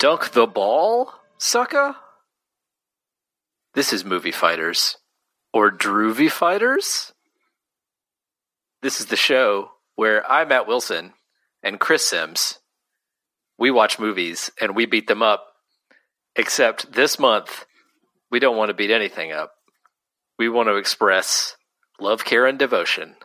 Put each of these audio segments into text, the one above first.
Dunk the ball, sucker? This is Movie Fighters. Or Droovy Fighters? This is the show where I'm Matt Wilson and Chris Sims. We watch movies and we beat them up. Except this month, we don't want to beat anything up. We want to express love, care, and devotion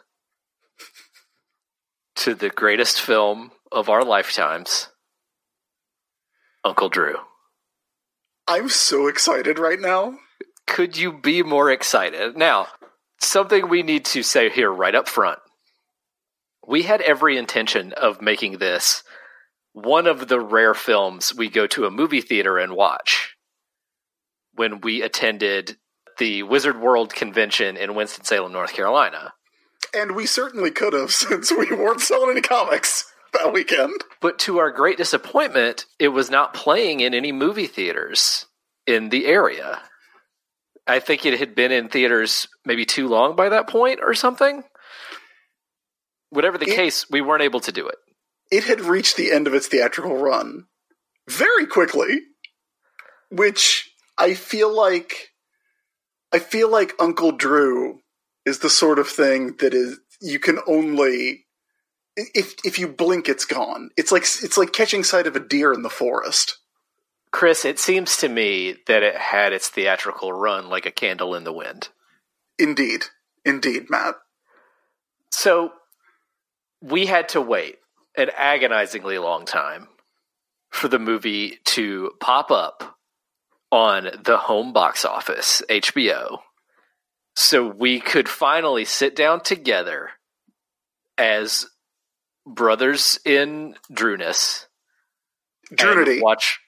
to the greatest film of our lifetimes, Uncle Drew. I'm so excited right now. Could you be more excited? Now, something we need to say here right up front. We had every intention of making this one of the rare films we go to a movie theater and watch when we attended the Wizard World convention in Winston-Salem, North Carolina. And we certainly could have, since we weren't selling any comics that weekend. But to our great disappointment, it was not playing in any movie theaters in the area. I think it had been in theaters maybe too long by that point or something. Whatever the case, we weren't able to do it. It had reached the end of its theatrical run very quickly, which I feel like Uncle Drew is the sort of thing that is you can only if you blink it's gone. It's like catching sight of a deer in the forest. Chris, it seems to me that it had its theatrical run like a candle in the wind. Indeed, Matt. So we had to wait an agonizingly long time for the movie to pop up on the home box office, HBO, so we could finally sit down together as brothers in Drewness. Drunity. And watch.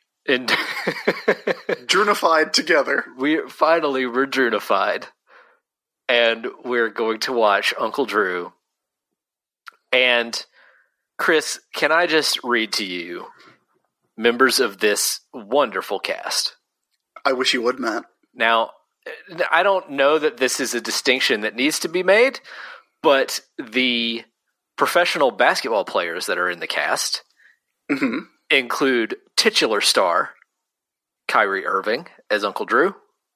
Drunified together. We're Drunified. And we're going to watch Uncle Drew. And Chris, can I just read to you members of this wonderful cast? I wish you would, Matt. Now, I don't know that this is a distinction that needs to be made, but the professional basketball players that are in the cast include titular star Kyrie Irving as Uncle Drew.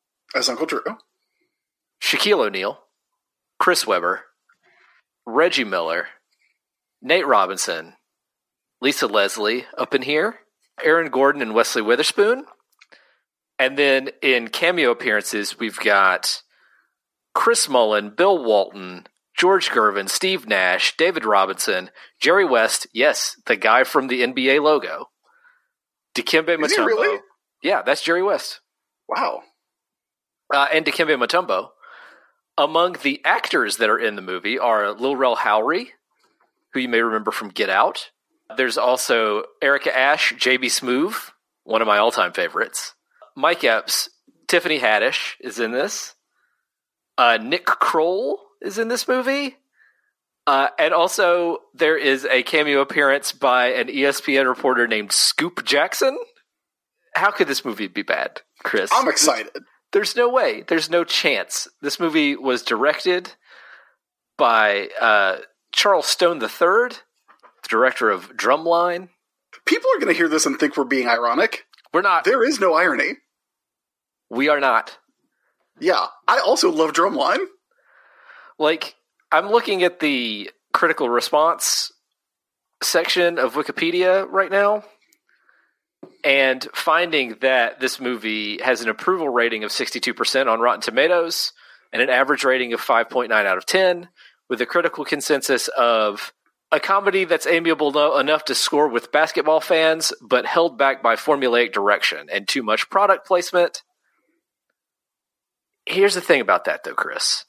Shaquille O'Neal, Chris Webber, Reggie Miller, Nate Robinson, Lisa Leslie up in here, Aaron Gordon and Wesley Witherspoon. And then in cameo appearances, we've got Chris Mullin, Bill Walton, George Gervin, Steve Nash, David Robinson, Jerry West, yes, the guy from the NBA logo, Dikembe Mutombo. Is he really? Yeah, that's Jerry West. Wow. And Dikembe Mutombo. Among the actors that are in the movie are Lil Rel Howery, who you may remember from Get Out. There's also Erica Ashe, J.B. Smoove, one of my all-time favorites. Mike Epps, Tiffany Haddish is in this. Nick Kroll is in this movie. And also there is a cameo appearance by an ESPN reporter named Scoop Jackson. How could this movie be bad, Chris? I'm excited. There's no way. There's no chance. This movie was directed by Charles Stone III, the director of Drumline. People are going to hear this and think we're being ironic. We're not. There is no irony. We are not. Yeah, I also love Drumline. Like, I'm looking at the critical response section of Wikipedia right now and finding that this movie has an approval rating of 62% on Rotten Tomatoes and an average rating of 5.9 out of 10, with a critical consensus of a comedy that's amiable enough to score with basketball fans, but held back by formulaic direction and too much product placement. Here's the thing about that, though, Chris.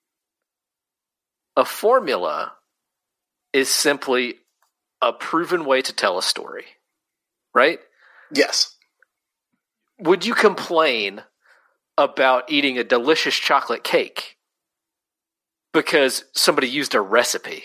A formula is simply a proven way to tell a story, right? Yes. Would you complain about eating a delicious chocolate cake because somebody used a recipe?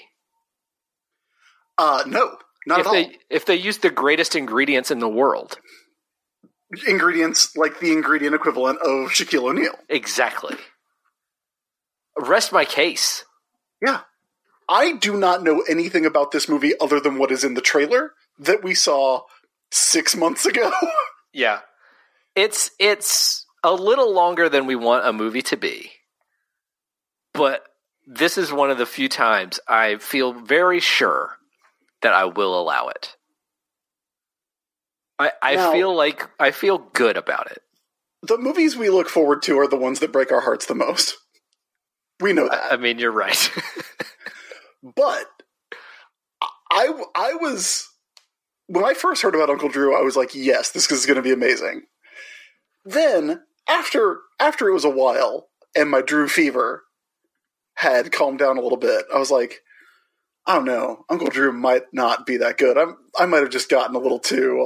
No, not at all. If they used the greatest ingredients in the world. Ingredients like the ingredient equivalent of Shaquille O'Neal. Exactly. Rest my case. Yeah. I do not know anything about this movie other than what is in the trailer that we saw 6 months ago. Yeah. It's a little longer than we want a movie to be. But this is one of the few times I feel very sure that I will allow it. I feel good about it. The movies we look forward to are the ones that break our hearts the most. We know that. I mean, you're right. But I was, when I first heard about Uncle Drew, I was like, yes, this is going to be amazing. Then, after it was a while, and my Drew fever had calmed down a little bit, I was like, I don't know, Uncle Drew might not be that good. I might have just gotten a little too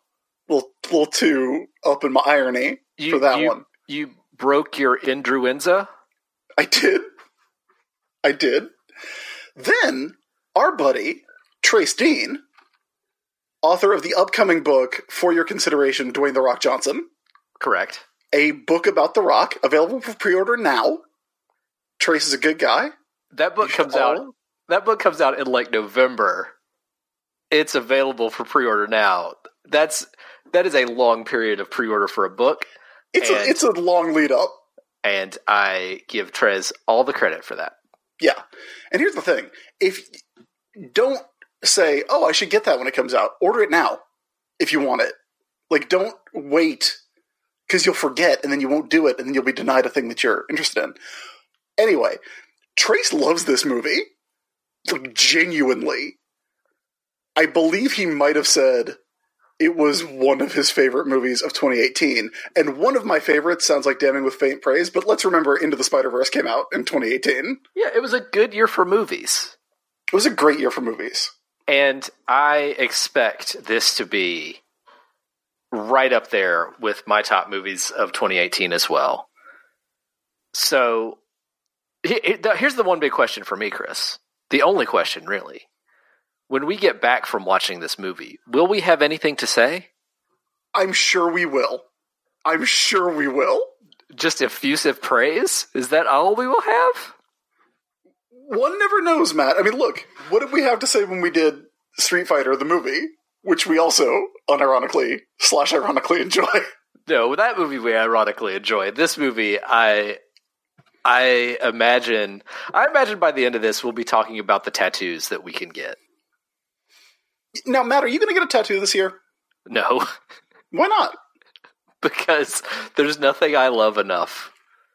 up in my irony for that one. You broke your influenza? I did. Then, our buddy, Trace Dean, author of the upcoming book, For Your Consideration, Dwayne "The Rock" Johnson. Correct. A book about The Rock, available for pre-order now. Trace is a good guy. That book comes out in like November. It's available for pre-order now. That is a long period of pre-order for a book. It's a long lead up. And I give Trez all the credit for that. Yeah. And here's the thing. Don't say, oh, I should get that when it comes out. Order it now if you want it. Like, don't wait because you'll forget and then you won't do it and then you'll be denied a thing that you're interested in. Anyway, Trace loves this movie. Like, genuinely. I believe he might have said it was one of his favorite movies of 2018. And one of my favorites sounds like damning with faint praise, but let's remember Into the Spider-Verse came out in 2018. Yeah, it was a good year for movies. It was a great year for movies. And I expect this to be right up there with my top movies of 2018 as well. So, here's the one big question for me, Chris. The only question, really. When we get back from watching this movie, will we have anything to say? I'm sure we will. Just effusive praise? Is that all we will have? One never knows, Matt. I mean, look, what did we have to say when we did Street Fighter, the movie, which we also unironically/ironically enjoy? No, that movie we ironically enjoyed. This movie, I imagine by the end of this, we'll be talking about the tattoos that we can get. Now, Matt, are you going to get a tattoo this year? No. Why not? Because there's nothing I love enough.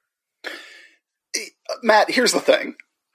Matt, here's the thing.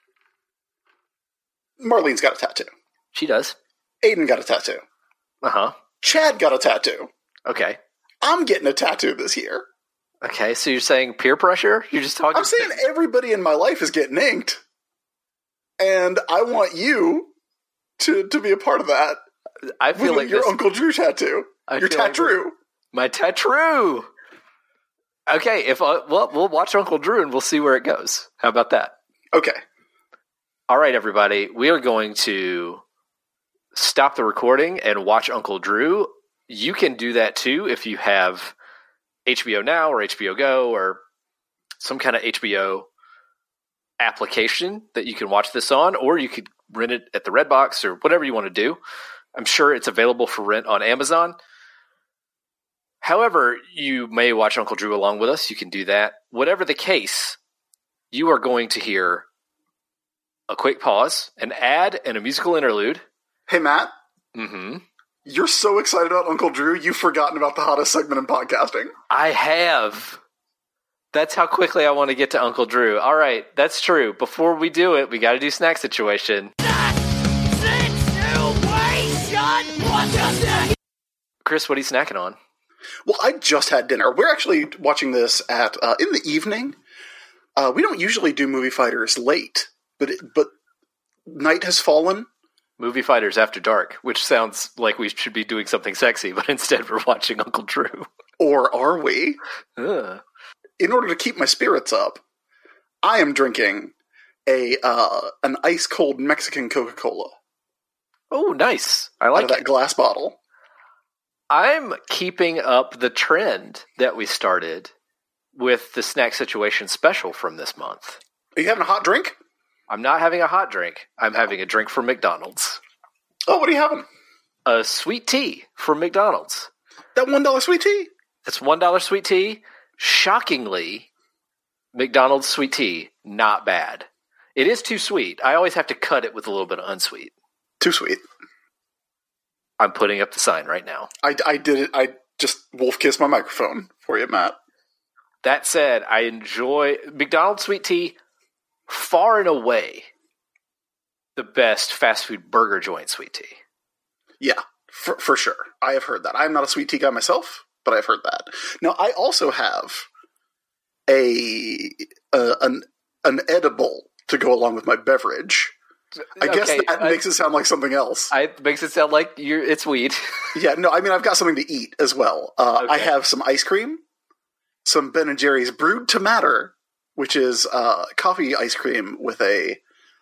Marlene's got a tattoo. She does. Aiden got a tattoo. Uh-huh. Chad got a tattoo. Okay. I'm getting a tattoo this year. Okay, so you're saying peer pressure? You're just talking... I'm saying everybody in my life is getting inked. And I want you to be a part of that. I feel like your Uncle Drew tattoo. Your tattoo. My tattoo. Okay, we'll watch Uncle Drew and we'll see where it goes. How about that? Okay. All right, everybody. We are going to stop the recording and watch Uncle Drew. You can do that too if you have HBO Now or HBO Go or some kind of HBO application that you can watch this on, or you could rent it at the Redbox or whatever you want to do. I'm sure it's available for rent on Amazon. However, you may watch Uncle Drew along with us. You can do that. Whatever the case, you are going to hear a quick pause, an ad, and a musical interlude. Hey, Matt. Mm-hmm. You're so excited about Uncle Drew, you've forgotten about the hottest segment in podcasting. I have. That's how quickly I want to get to Uncle Drew. All right, that's true. Before we do it, we got to do snack situation. Chris, what are you snacking on? Well, I just had dinner. We're actually watching this at in the evening. We don't usually do Movie Fighters late, but night has fallen. Movie Fighters After Dark, which sounds like we should be doing something sexy, but instead we're watching Uncle Drew. Or are we? In order to keep my spirits up, I am drinking an ice-cold Mexican Coca-Cola. Oh, nice. I like that glass bottle. I'm keeping up the trend that we started with the Snack Situation special from this month. Are you having a hot drink? I'm not having a hot drink. I'm having a drink from McDonald's. Oh, what are you having? A sweet tea from McDonald's. That $1 sweet tea? It's $1 sweet tea. Shockingly, McDonald's sweet tea, not bad. It is too sweet. I always have to cut it with a little bit of unsweet. Too sweet. I'm putting up the sign right now. I did it. I just wolf kissed my microphone for you, Matt. That said, I enjoy McDonald's sweet tea far and away the best fast food burger joint sweet tea. Yeah, for sure. I have heard that. I'm not a sweet tea guy myself, but I've heard that. Now, I also have an edible to go along with my beverage. I guess that makes it sound like something else. It makes it sound like it's weed. Yeah, no, I mean, I've got something to eat as well. Okay. I have some ice cream, some Ben & Jerry's Brewed to Matter, which is coffee ice cream with a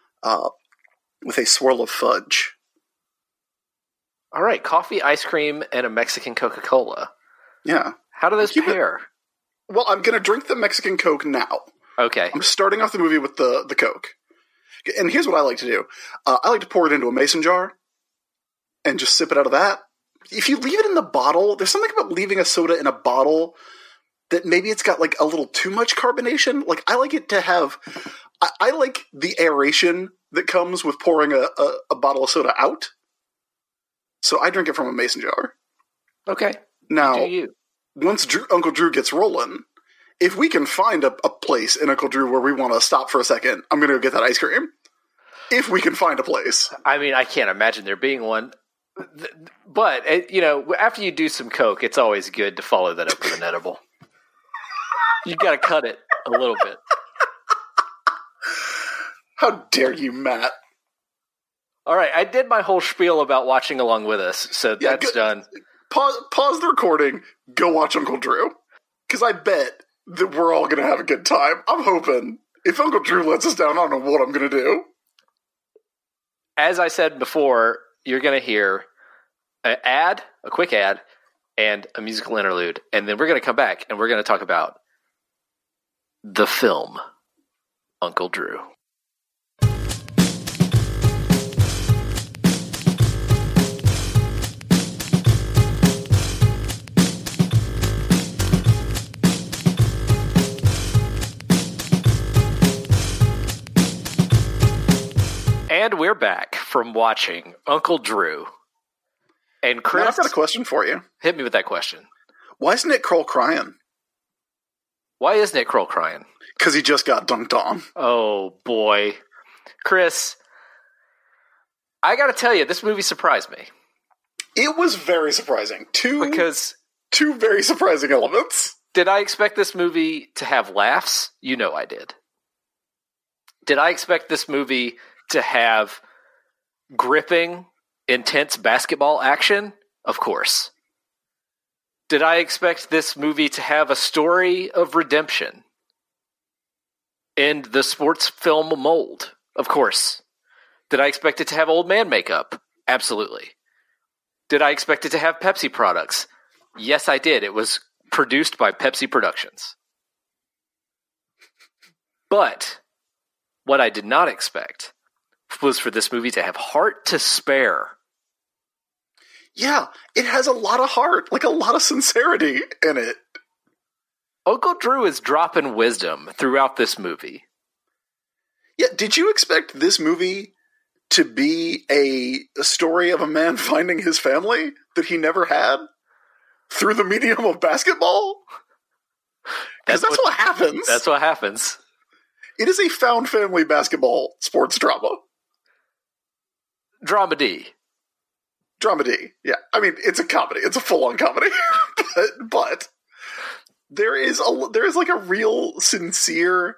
swirl of fudge. All right, coffee, ice cream, and a Mexican Coca-Cola. Yeah. How do those pair? Well, I'm going to drink the Mexican Coke now. Okay. I'm starting off the movie with the Coke. And here's what I like to do. I like to pour it into a mason jar and just sip it out of that. If you leave it in the bottle, there's something about leaving a soda in a bottle that maybe it's got like a little too much carbonation. Like I like it to have, I like the aeration that comes with pouring a bottle of soda out. So I drink it from a mason jar. Okay. Now, once Uncle Drew gets rolling, if we can find a place in Uncle Drew where we want to stop for a second, I'm going to go get that ice cream. If we can find a place. I mean, I can't imagine there being one. But, after you do some Coke, it's always good to follow that up with an edible. You got to cut it a little bit. How dare you, Matt? All right, I did my whole spiel about watching along with us, so that's done. Pause the recording, go watch Uncle Drew. Because I bet that we're all going to have a good time. I'm hoping. If Uncle Drew lets us down, I don't know what I'm going to do. As I said before, you're going to hear a quick ad, and a musical interlude, and then we're going to come back, and we're going to talk about the film Uncle Drew. And we're back from watching Uncle Drew. And Chris, now I've got a question for you. Hit me with that question. Why is Nick Kroll crying? Why is Nick Kroll crying? Because he just got dunked on. Oh, boy. Chris, I got to tell you, this movie surprised me. It was very surprising. Two very surprising elements. Did I expect this movie to have laughs? You know I did. Did I expect this movie to have gripping, intense basketball action? Of course. Did I expect this movie to have a story of redemption in the sports film mold? Of course. Did I expect it to have old man makeup? Absolutely. Did I expect it to have Pepsi products? Yes, I did. It was produced by Pepsi Productions. But what I did not expect was for this movie to have heart to spare. Yeah, it has a lot of heart, like a lot of sincerity in it. Uncle Drew is dropping wisdom throughout this movie. Yeah, did you expect this movie to be a story of a man finding his family that he never had through the medium of basketball? Because that's what happens. That's what happens. It is a found family basketball sports drama. Dramedy. Dramedy, yeah. I mean, it's a comedy. It's a full-on comedy. but there is like a real sincere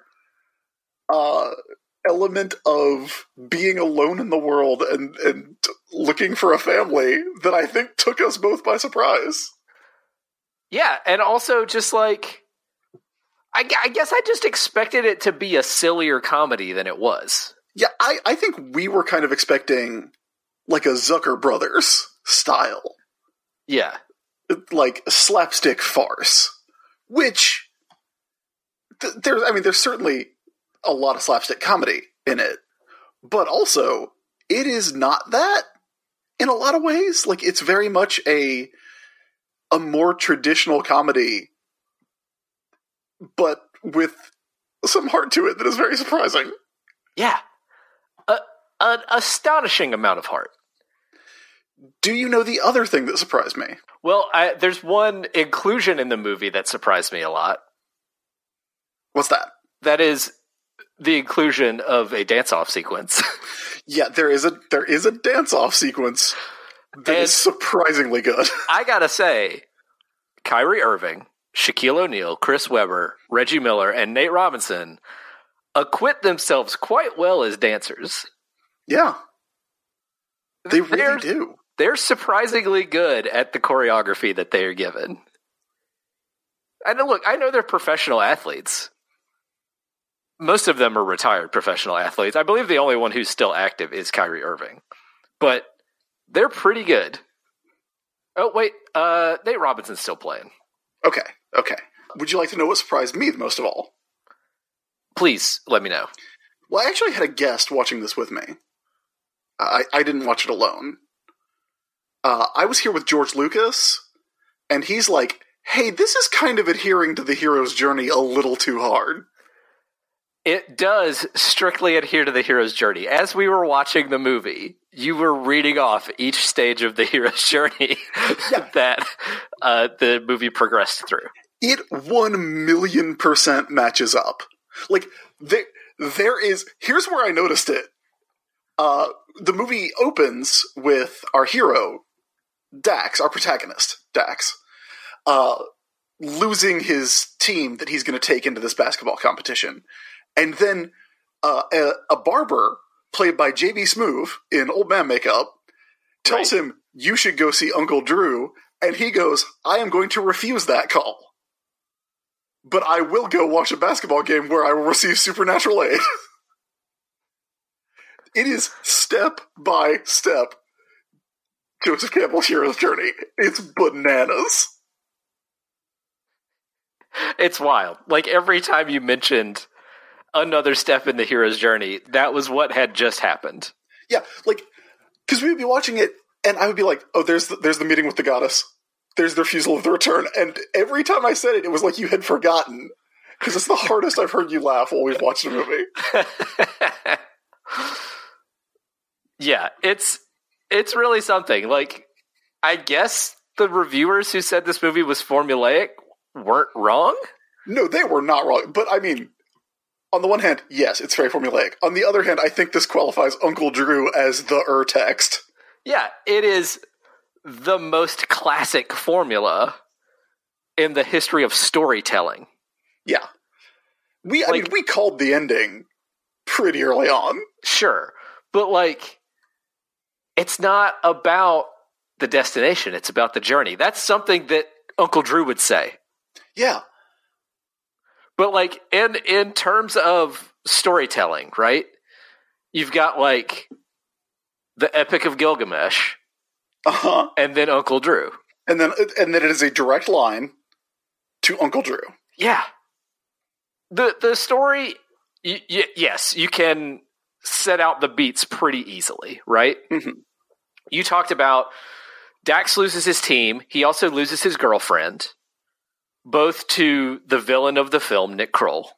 element of being alone in the world and looking for a family that I think took us both by surprise. Yeah, and also just like, I guess I just expected it to be a sillier comedy than it was. Yeah, I think we were kind of expecting like a Zucker Brothers style. Yeah. Like slapstick farce. Which, there's certainly a lot of slapstick comedy in it. But also, it is not that in a lot of ways. Like, it's very much a a more traditional comedy, but with some heart to it that is very surprising. Yeah. An astonishing amount of heart. Do you know the other thing that surprised me? Well, there's one inclusion in the movie that surprised me a lot. What's that? That is the inclusion of a dance-off sequence. Yeah, there is a dance-off sequence that is surprisingly good. I gotta say, Kyrie Irving, Shaquille O'Neal, Chris Webber, Reggie Miller, and Nate Robinson acquit themselves quite well as dancers. Yeah. They really do. They're surprisingly good at the choreography that they are given. And look, I know they're professional athletes. Most of them are retired professional athletes. I believe the only one who's still active is Kyrie Irving. But they're pretty good. Oh, wait. Nate Robinson's still playing. Okay. Would you like to know what surprised me the most of all? Please, let me know. Well, I actually had a guest watching this with me. I didn't watch it alone. I was here with George Lucas, and he's like, hey, this is kind of adhering to the hero's journey a little too hard. It does strictly adhere to the hero's journey. As we were watching the movie, you were reading off each stage of the hero's journey that the movie progressed through. It 1,000,000% matches up. Like, there is... Here's where I noticed it. The movie opens with our hero, Dax, our protagonist, Dax, losing his team that he's going to take into this basketball competition. And then a barber, played by J.B. Smoove in old man makeup, tells him, you should go see Uncle Drew, and he goes, I am going to refuse that call. But I will go watch a basketball game where I will receive supernatural aid. It is step by step Joseph Campbell's hero's journey. It's bananas. It's wild. Like, every time you mentioned another step in the hero's journey, that was what had just happened. Yeah, like, because we would be watching it, and I would be like, oh, there's the meeting with the goddess. There's the refusal of the return. And every time I said it, it was like you had forgotten. Because it's the hardest I've heard you laugh while we've watched a movie. Yeah, it's really something. Like, I guess the reviewers who said this movie was formulaic weren't wrong? No, they were not wrong. But, I mean, on the one hand, yes, it's very formulaic. On the other hand, I think this qualifies Uncle Drew as the text. Yeah, it is the most classic formula in the history of storytelling. Yeah. I mean, we called the ending pretty early on. Sure. But, like, it's not about the destination. It's about the journey. That's something that Uncle Drew would say. Yeah. But, like, in terms of storytelling, right? You've got, like, the Epic of Gilgamesh. Uh-huh. And then Uncle Drew. And then it is a direct line to Uncle Drew. Yeah. The story, yes, you can set out the beats pretty easily, right? Mm-hmm. You talked about Dax loses his team. He also loses his girlfriend, both to the villain of the film, Nick Kroll,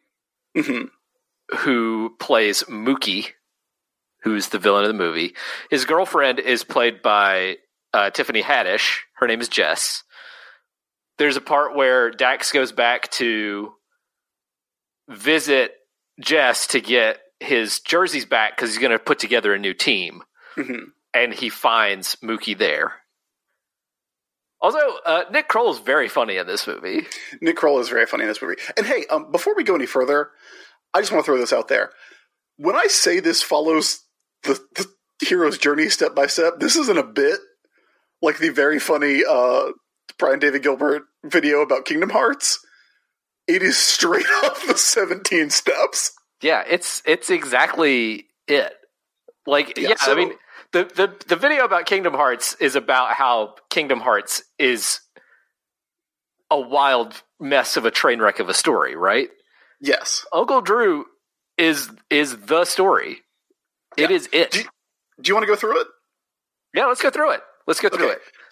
who plays Mookie, who's the villain of the movie. His girlfriend is played by Tiffany Haddish. Her name is Jess. There's a part where Dax goes back to visit Jess to get his jerseys back because he's going to put together a new team. Mm-hmm. And he finds Mookie there. Also, Nick Kroll is very funny in this movie. Nick Kroll is very funny in this movie. And hey, before we go any further, I just want to throw this out there. When I say this follows the hero's journey step by step, this isn't a bit like the very funny Brian David Gilbert video about Kingdom Hearts. It is straight off the 17 steps. Yeah, it's exactly it. Like, I mean, the video about Kingdom Hearts is about how Kingdom Hearts is a wild mess of a train wreck of a story, right? Yes. Uncle Drew is the story. It is it. Do you want to go through it? Yeah, let's go through it.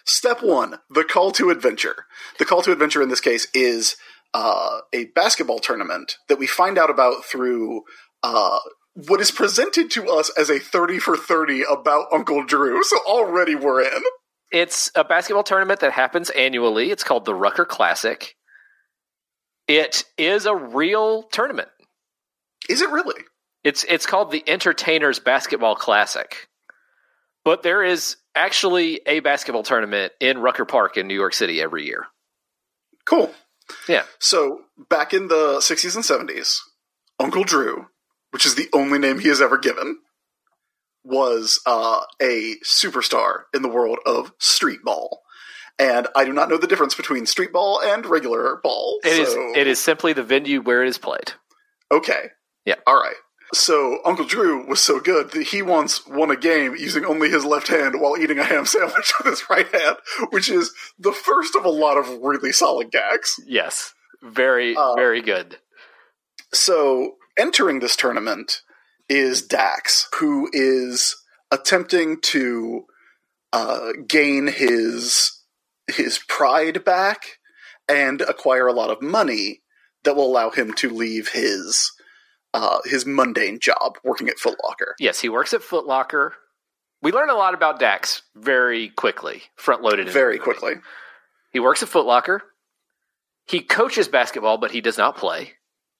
Step one, the call to adventure. The call to adventure in this case is a basketball tournament that we find out about through what is presented to us as a 30 for 30 about Uncle Drew. So already we're in. It's a basketball tournament that happens annually. It's called the Rucker Classic. It is a real tournament. Is it really? It's called the Entertainers Basketball Classic. But there is actually a basketball tournament in Rucker Park in New York City every year. Cool. Yeah. So back in the 60s and 70s, Uncle Drew, which is the only name he has ever given, was a superstar in the world of street ball. And I do not know the difference between street ball and regular ball. It is simply the venue where it is played. Okay. Yeah. All right. So Uncle Drew was so good that he once won a game using only his left hand while eating a ham sandwich with his right hand, which is the first of a lot of really solid gags. Yes. Very, very good. So entering this tournament is Dax, who is attempting to gain his pride back and acquire a lot of money that will allow him to leave his mundane job working at Foot Locker. Yes, he works at Foot Locker. We learn a lot about Dax very quickly, front-loaded. Very quickly. He works at Foot Locker. He coaches basketball, but he does not play.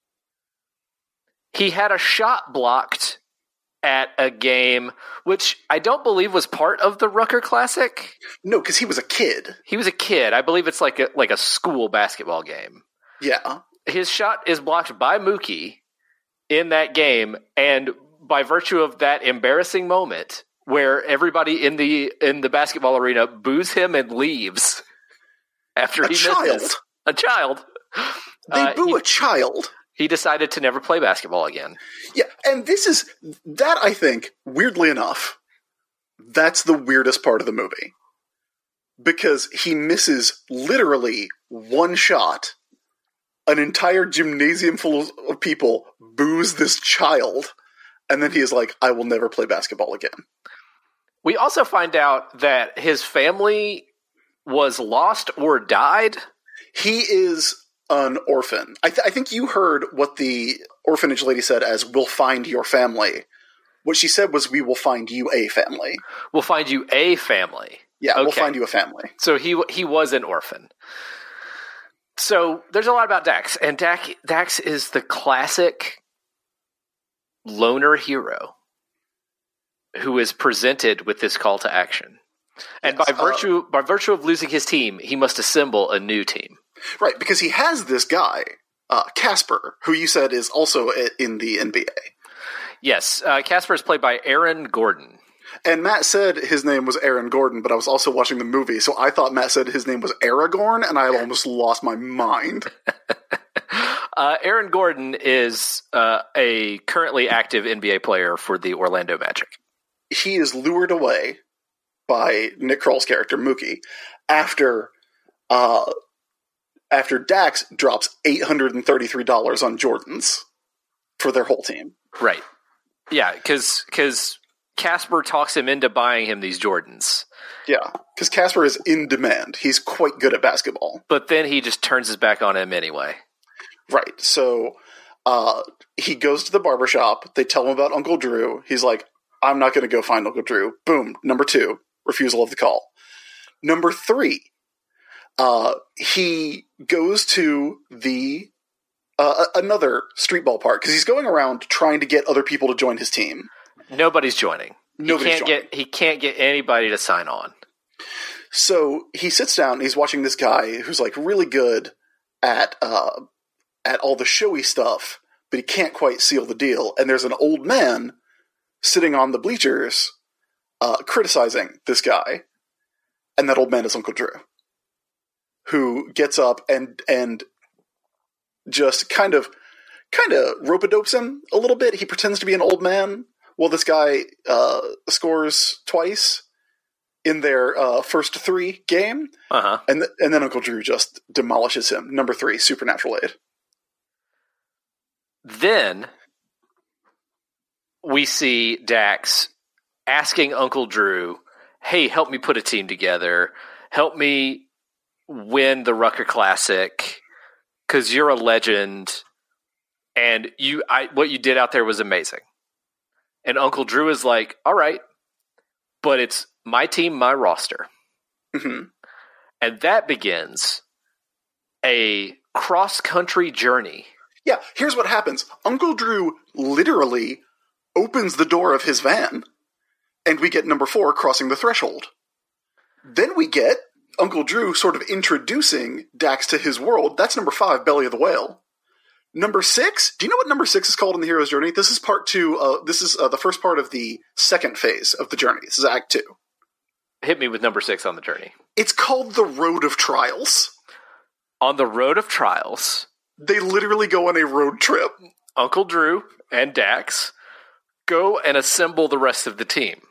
He had a shot blocked at a game, which I don't believe was part of the Rucker Classic. No, because he was a kid. He was a kid. I believe it's like a school basketball game. Yeah. His shot is blocked by Mookie in that game, and by virtue of that embarrassing moment where everybody in the basketball arena boos him and leaves after he misses. A child. They boo a child. He decided to never play basketball again. Yeah, and I think, weirdly enough, that's the weirdest part of the movie. Because he misses literally one shot. An entire gymnasium full of people boos this child, and then he is like, I will never play basketball again. We also find out that his family was lost or died. He is an orphan. I think you heard what the orphanage lady said as, we'll find your family. What she said was, we will find you a family. We'll find you a family. Yeah, okay. We'll find you a family. So he was an orphan. So there's a lot about Dax, and Dax is the classic loner hero who is presented with this call to action. And yes, by virtue of losing his team, he must assemble a new team. Right, because he has this guy, Casper, who you said is also in the NBA. Yes, Casper is played by Aaron Gordon. And Matt said his name was Aaron Gordon, but I was also watching the movie, so I thought Matt said his name was Aragorn, and I had almost lost my mind. Aaron Gordon is a currently active NBA player for the Orlando Magic. He is lured away by Nick Kroll's character, Mookie, after Dax drops $833 on Jordans for their whole team. Right. Yeah, because Casper talks him into buying him these Jordans. Yeah, because Casper is in demand. He's quite good at basketball. But then he just turns his back on him anyway. Right, so he goes to the barbershop. They tell him about Uncle Drew. He's like, I'm not going to go find Uncle Drew. Boom, number 2, refusal of the call. Number 3, he goes to the another street ball park because he's going around trying to get other people to join his team. Nobody's joining. He can't get anybody to sign on. So he sits down and he's watching this guy who's like really good at all the showy stuff, but he can't quite seal the deal. And there's an old man sitting on the bleachers criticizing this guy. And that old man is Uncle Drew, who gets up and just kind of rope-a-dopes him a little bit. He pretends to be an old man while this guy scores twice in their first 3 game. Uh-huh. And then Uncle Drew just demolishes him. Number 3, Supernatural Aid. Then we see Dax asking Uncle Drew, hey, help me put a team together. help me win the Rucker Classic because you're a legend, and what you did out there was amazing. And Uncle Drew is like, all right, but it's my team, my roster. Mm-hmm. And that begins a cross-country journey. Yeah, here's what happens. Uncle Drew literally opens the door of his van, and we get number 4 crossing the threshold. Then we get Uncle Drew sort of introducing Dax to his world. That's number 5, Belly of the Whale. Number 6, do you know what number 6 is called in the hero's journey? This is part 2. This is the first part of the second phase of the journey. This is Act 2. Hit me with number 6 on the journey. It's called the Road of Trials. On the Road of Trials, they literally go on a road trip. Uncle Drew and Dax go and assemble the rest of the team.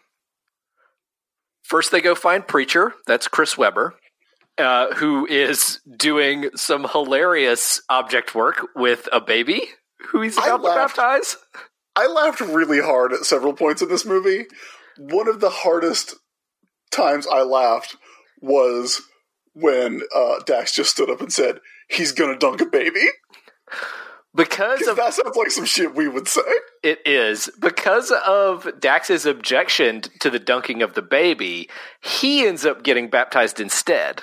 First, they go find Preacher. That's Chris Webber, who is doing some hilarious object work with a baby who he's about to baptize. I laughed really hard at several points in this movie. One of the hardest times I laughed was when Dax just stood up and said, he's gonna dunk a baby. Because of that sounds like some shit we would say. It is. Because of Dax's objection to the dunking of the baby, he ends up getting baptized instead.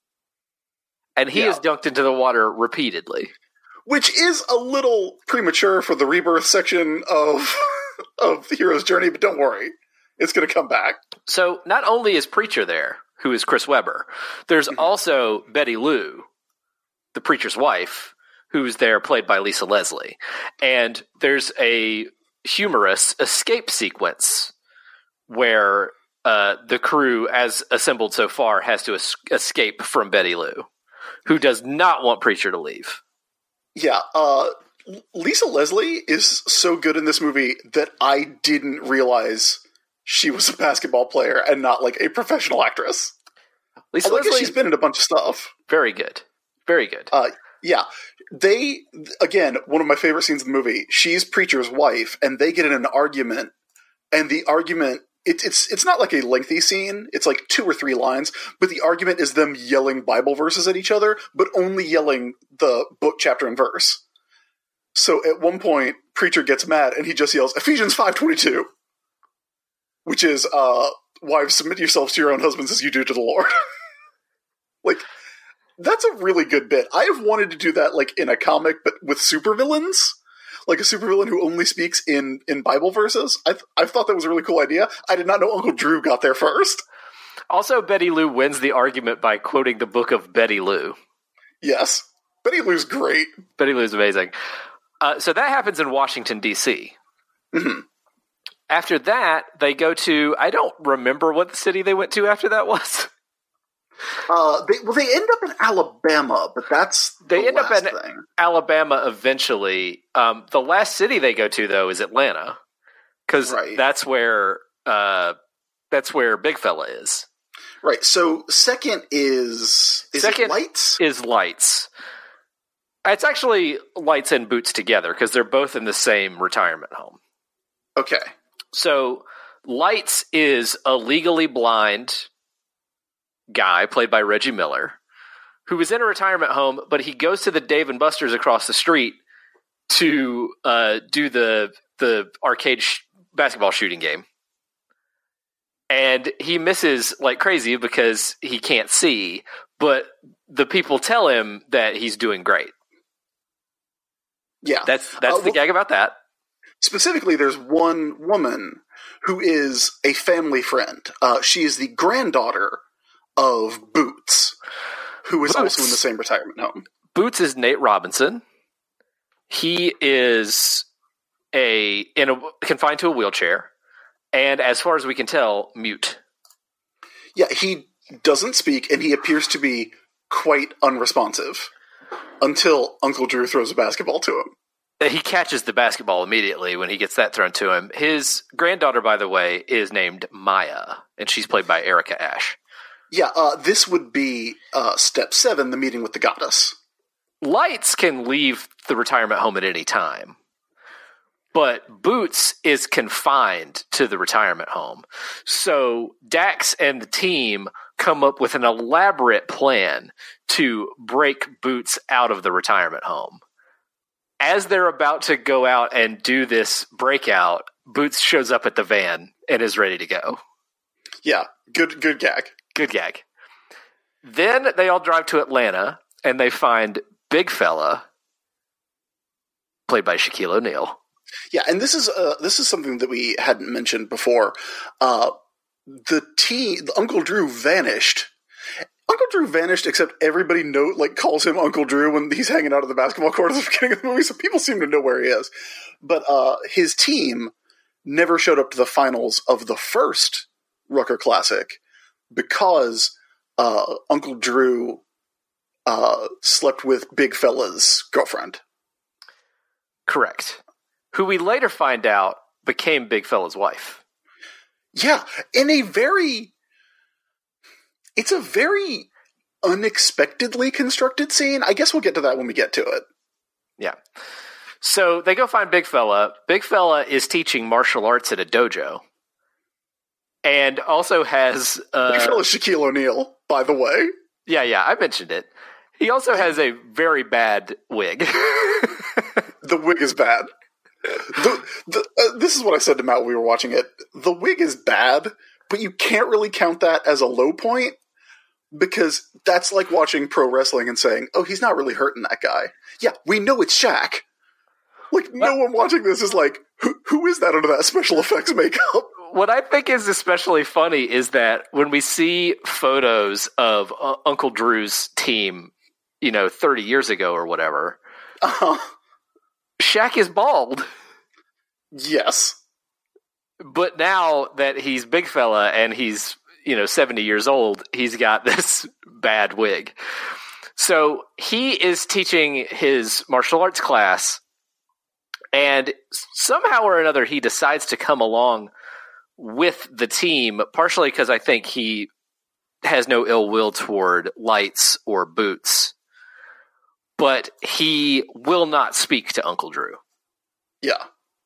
And he is dunked into the water repeatedly. Which is a little premature for the rebirth section of the hero's journey, but don't worry. It's going to come back. So not only is Preacher there, who is Chris Webber, there's also Betty Lou, the Preacher's wife, who's there, played by Lisa Leslie. And there's a humorous escape sequence where the crew, as assembled so far, has to escape from Betty Lou, who does not want Preacher to leave. Yeah, Lisa Leslie is so good in this movie that I didn't realize she was a basketball player and not like a professional actress. Lisa Leslie, she's been in a bunch of stuff. Very good. Very good. Yeah. They, again, one of my favorite scenes in the movie, she's Preacher's wife, and they get in an argument, and the argument, it's not like a lengthy scene, it's like 2 or 3 lines, but the argument is them yelling Bible verses at each other, but only yelling the book, chapter, and verse. So at one point, Preacher gets mad, and he just yells, Ephesians 5:22, which is, wives, submit yourselves to your own husbands as you do to the Lord. Like, that's a really good bit. I have wanted to do that, like, in a comic, but with supervillains. Like a supervillain who only speaks in Bible verses. I've thought that was a really cool idea. I did not know Uncle Drew got there first. Also, Betty Lou wins the argument by quoting the book of Betty Lou. Yes. Betty Lou's great. Betty Lou's amazing. So that happens in Washington, D.C. Mm-hmm. After that, they go to... I don't remember what the city they went to after that was. They end up in Alabama, but that's they end up in thing. Alabama eventually. The last city they go to, though, is Atlanta, because that's where Big Fella is. Right. So second is it Lights? Is Lights. It's actually Lights and Boots together because they're both in the same retirement home. Okay. So Lights is a legally blind guy played by Reggie Miller who was in a retirement home, but he goes to the Dave and Buster's across the street to do the arcade basketball shooting game. And he misses like crazy because he can't see, but the people tell him that he's doing great. Yeah. That's the gag about that. Specifically, there's one woman who is a family friend. She is the granddaughter of Boots, who is also in the same retirement home. Boots is Nate Robinson. He is confined to a wheelchair, and as far as we can tell, mute. Yeah, he doesn't speak, and he appears to be quite unresponsive until Uncle Drew throws a basketball to him. He catches the basketball immediately when he gets that thrown to him. His granddaughter, by the way, is named Maya, and she's played by Erica Ash. Yeah, this would be step 7, the meeting with the goddess. Lights can leave the retirement home at any time, but Boots is confined to the retirement home. So Dax and the team come up with an elaborate plan to break Boots out of the retirement home. As they're about to go out and do this breakout, Boots shows up at the van and is ready to go. Yeah, good gag. Good gag. Then they all drive to Atlanta, and they find Big Fella, played by Shaquille O'Neal. Yeah, and this is something that we hadn't mentioned before. Uncle Drew vanished. Uncle Drew vanished, except everybody calls him Uncle Drew when he's hanging out at the basketball court at the beginning of the movie, so people seem to know where he is. But his team never showed up to the finals of the first Rucker Classic because Uncle Drew slept with Big Fella's girlfriend. Correct. Who we later find out became Big Fella's wife. Yeah, it's a very unexpectedly constructed scene. I guess we'll get to that when we get to it. Yeah. So they go find Big Fella. Big Fella is teaching martial arts at a dojo. And also has... Big Fella's Shaquille O'Neal, by the way. Yeah, I mentioned it. He also has a very bad wig. The wig is bad. This is what I said to Matt when we were watching it. The wig is bad, but you can't really count that as a low point because that's like watching pro wrestling and saying, oh, he's not really hurting that guy. Yeah, we know it's Shaq. No one watching this is like, who is that under that special effects makeup? What I think is especially funny is that when we see photos of Uncle Drew's team, 30 years ago or whatever, Shaq is bald. Yes. But now that he's Big Fella and he's, 70 years old, he's got this bad wig. So he is teaching his martial arts class, and somehow or another he decides to come along with the team, partially because I think he has no ill will toward Lights or Boots. But he will not speak to Uncle Drew. Yeah.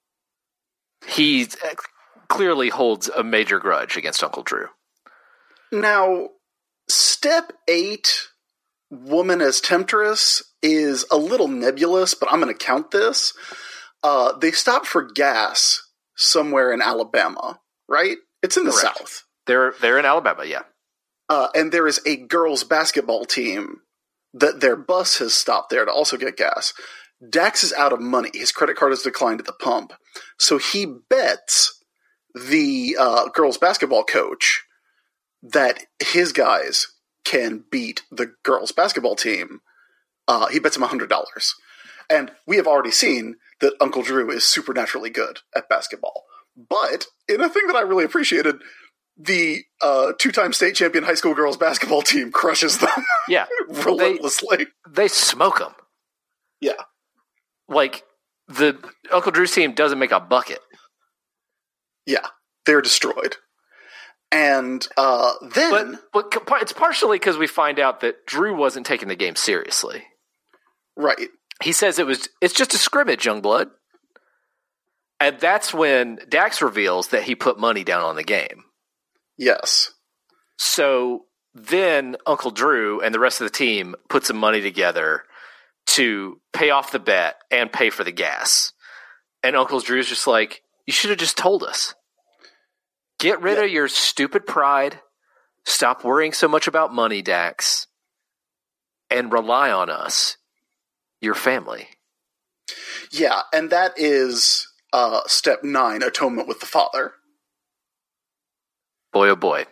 He clearly holds a major grudge against Uncle Drew. Now, step 8, woman as temptress, is a little nebulous, but I'm going to count this. They stop for gas somewhere in Alabama, right? It's in the Correct. South. They're in Alabama, yeah. And there is a girls' basketball team that their bus has stopped there to also get gas. Dax is out of money. His credit card has declined at the pump. So he bets the girls' basketball coach that his guys can beat the girls' basketball team. He bets him $100. And we have already seen that Uncle Drew is supernaturally good at basketball. But in a thing that I really appreciated, the 2-time state champion high school girls basketball team crushes them. Yeah. relentlessly. They smoke them. Yeah. Like, the Uncle Drew's team doesn't make a bucket. Yeah. They're destroyed. And then... But it's partially because we find out that Drew wasn't taking the game seriously. Right. He says it's just a scrimmage, Youngblood. And that's when Dax reveals that he put money down on the game. Yes. So then Uncle Drew and the rest of the team put some money together to pay off the bet and pay for the gas. And Uncle Drew's just like, you should have just told us. Get rid of your stupid pride. Stop worrying so much about money, Dax. And rely on us, your family. Yeah, and that is step 9, atonement with the father. Boy, oh boy.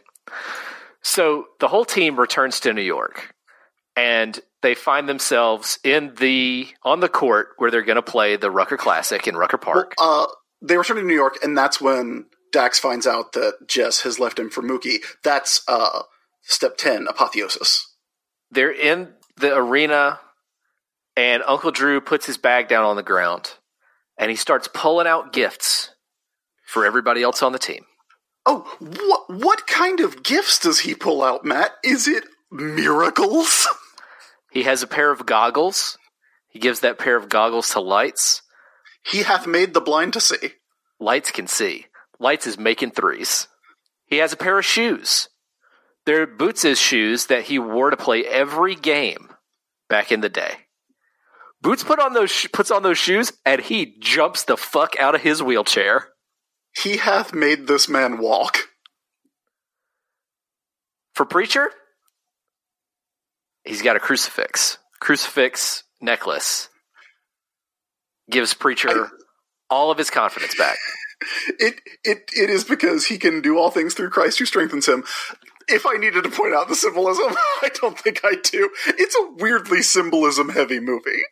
So the whole team returns to New York, and they find themselves on the court where they're going to play the Rucker Classic in Rucker Park. Well, they return to New York, and that's when Dax finds out that Jess has left him for Mookie. That's step 10, apotheosis. They're in the arena, and Uncle Drew puts his bag down on the ground, and he starts pulling out gifts for everybody else on the team. Oh, what kind of gifts does he pull out, Matt? Is it miracles? He has a pair of goggles. He gives that pair of goggles to Lights. He hath made the blind to see. Lights can see. Lights is making threes. He has a pair of shoes. They're Boots' shoes that he wore to play every game back in the day. Boots puts on those shoes, and he jumps the fuck out of his wheelchair. He hath made this man walk. For Preacher, he's got a crucifix. Crucifix necklace. Gives Preacher all of his confidence back. It is because he can do all things through Christ who strengthens him. If I needed to point out the symbolism, I don't think I do. It's a weirdly symbolism-heavy movie.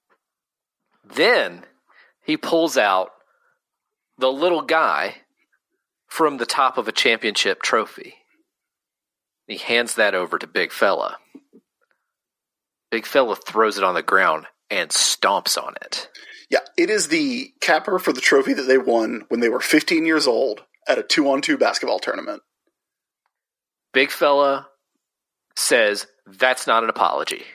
Then he pulls out the little guy from the top of a championship trophy. He hands that over to Big Fella. Big Fella throws it on the ground and stomps on it. Yeah, it is the capper for the trophy that they won when they were 15 years old at a 2-on-2 basketball tournament. Big Fella says that's not an apology.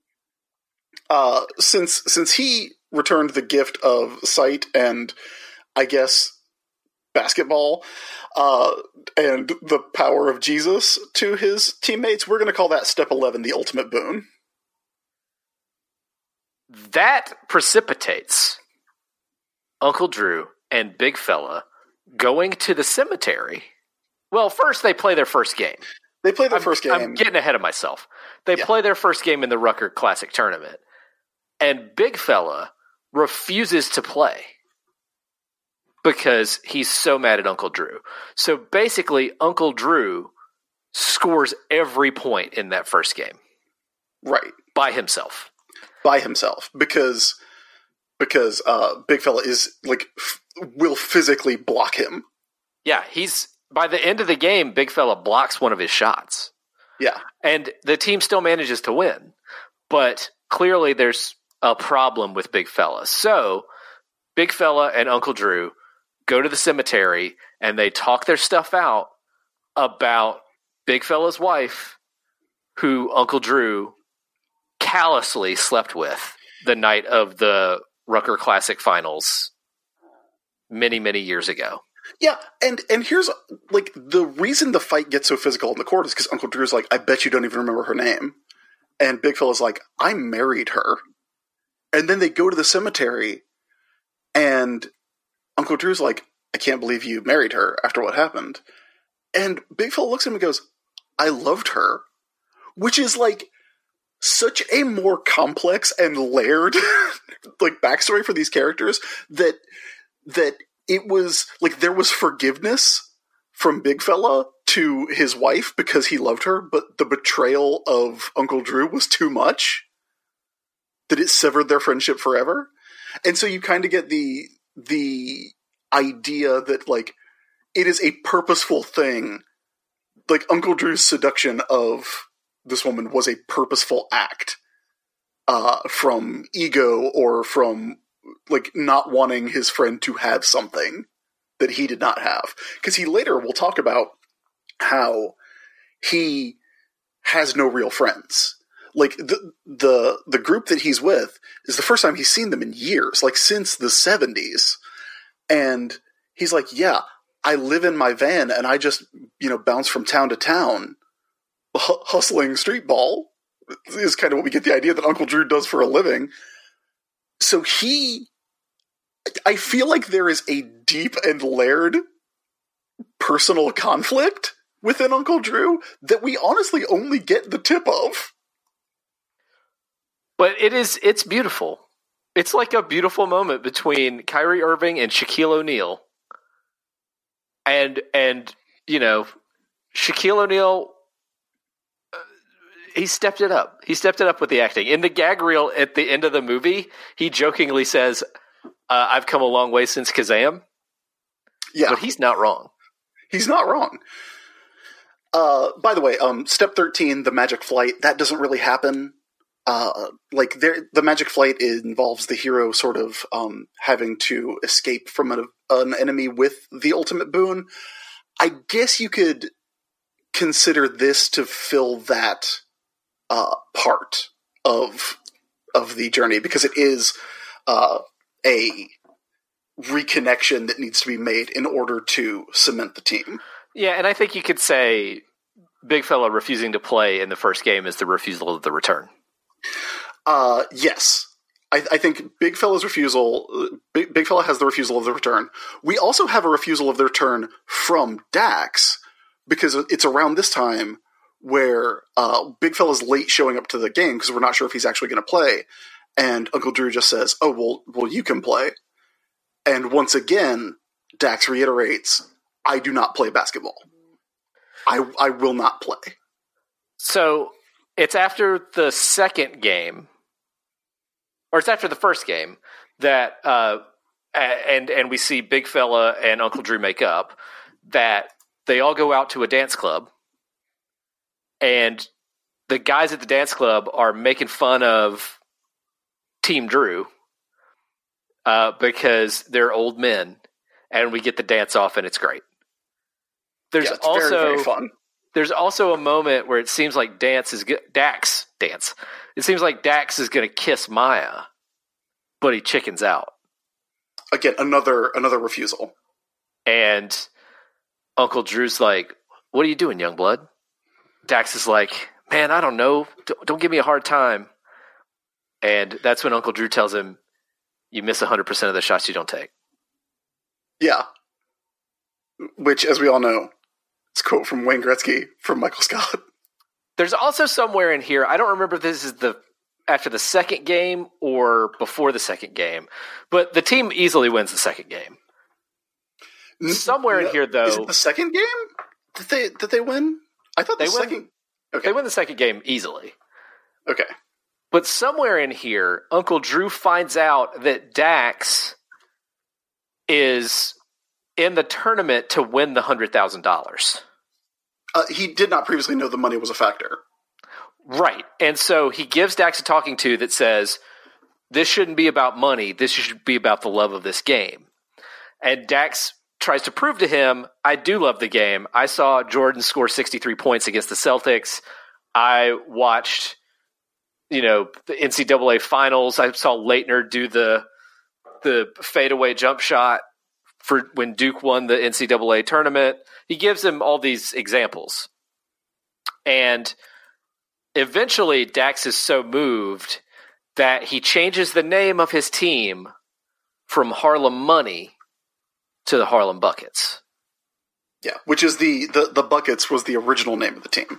Since he returned the gift of sight and, I guess, basketball, and the power of Jesus to his teammates, we're going to call that Step 11 the ultimate boon. That precipitates Uncle Drew and Big Fella going to the cemetery. Well, first they play their first game. I'm getting ahead of myself. They play their first game in the Rucker Classic Tournament. And Big Fella refuses to play because he's so mad at Uncle Drew. So basically, Uncle Drew scores every point in that first game. Right. By himself. Because Big Fella is, will physically block him. Yeah, by the end of the game, Big Fella blocks one of his shots. Yeah. And the team still manages to win. But clearly there's a problem with Big Fella. So Big Fella and Uncle Drew go to the cemetery and they talk their stuff out about Big Fella's wife, who Uncle Drew callously slept with the night of the Rucker Classic Finals many, many years ago. Yeah, and here's, the reason the fight gets so physical in the court is because Uncle Drew's like, I bet you don't even remember her name. And Big Fella's like, I married her. And then they go to the cemetery, and Uncle Drew's like, I can't believe you married her after what happened. And Big Fella looks at him and goes, I loved her. Which is, such a more complex and layered, backstory for these characters that it was, there was forgiveness from Big Fella to his wife because he loved her, but the betrayal of Uncle Drew was too much, that it severed their friendship forever. And so you kind of get the idea that, it is a purposeful thing. Uncle Drew's seduction of this woman was a purposeful act, from ego or from, not wanting his friend to have something that he did not have. Because he later will talk about how he has no real friends. The group that he's with is the first time he's seen them in years, since the 70s. And he's like, yeah, I live in my van and I just, bounce from town to town, hustling street ball is kind of what we get the idea that Uncle Drew does for a living. So I feel like there is a deep and layered personal conflict within Uncle Drew that we honestly only get the tip of. But it's beautiful. It's like a beautiful moment between Kyrie Irving and Shaquille O'Neal. And Shaquille O'Neal, he stepped it up. He stepped it up with the acting. In the gag reel at the end of the movie, he jokingly says, I've come a long way since Kazam. Yeah. But he's not wrong. He's not wrong. By the way, Step 13, the magic flight, that doesn't really happen. The magic flight involves the hero sort of having to escape from an enemy with the ultimate boon. I guess you could consider this to fill that part of the journey, because it is a reconnection that needs to be made in order to cement the team. Yeah, and I think you could say Big Fella refusing to play in the first game is the refusal of the return. Yes. I think Big Fella's refusal, Big Fella has the refusal of the return. We also have a refusal of the return from Dax, because it's around this time where Big Fella's late showing up to the game because we're not sure if he's actually going to play. And Uncle Drew just says, oh, well, you can play. And once again, Dax reiterates, I do not play basketball. I will not play. So it's after the second game, or it's after the first game, that and we see Big Fella and Uncle Drew make up, that they all go out to a dance club, and the guys at the dance club are making fun of Team Drew because they're old men, and we get the dance off, and it's great. There's also very, very fun. There's also a moment where it seems like Dax is going to kiss Maya, but he chickens out. Again, another refusal. And Uncle Drew's like, "What are you doing, young blood?" Dax is like, "Man, I don't know. Don't give me a hard time." And that's when Uncle Drew tells him, "You miss 100% of the shots you don't take." Yeah. Which, as we all know, it's a quote from Wayne Gretzky from Michael Scott. There's also somewhere in here, I don't remember if this is after the second game or before the second game, but the team easily wins the second game. Somewhere in here, though, is it the second game? Did they win? I thought the second. Okay, they win the second game easily. Okay, but somewhere in here, Uncle Drew finds out that Dax is in the tournament to win the $100,000. He did not previously know the money was a factor. Right. And so he gives Dax a talking to that says, this shouldn't be about money. This should be about the love of this game. And Dax tries to prove to him, I do love the game. I saw Jordan score 63 points against the Celtics. I watched, the NCAA finals. I saw Leitner do the fadeaway jump shot for when Duke won the NCAA tournament. He gives him all these examples. And eventually Dax is so moved that he changes the name of his team from Harlem Money to the Harlem Buckets. Yeah, which is the Buckets was the original name of the team.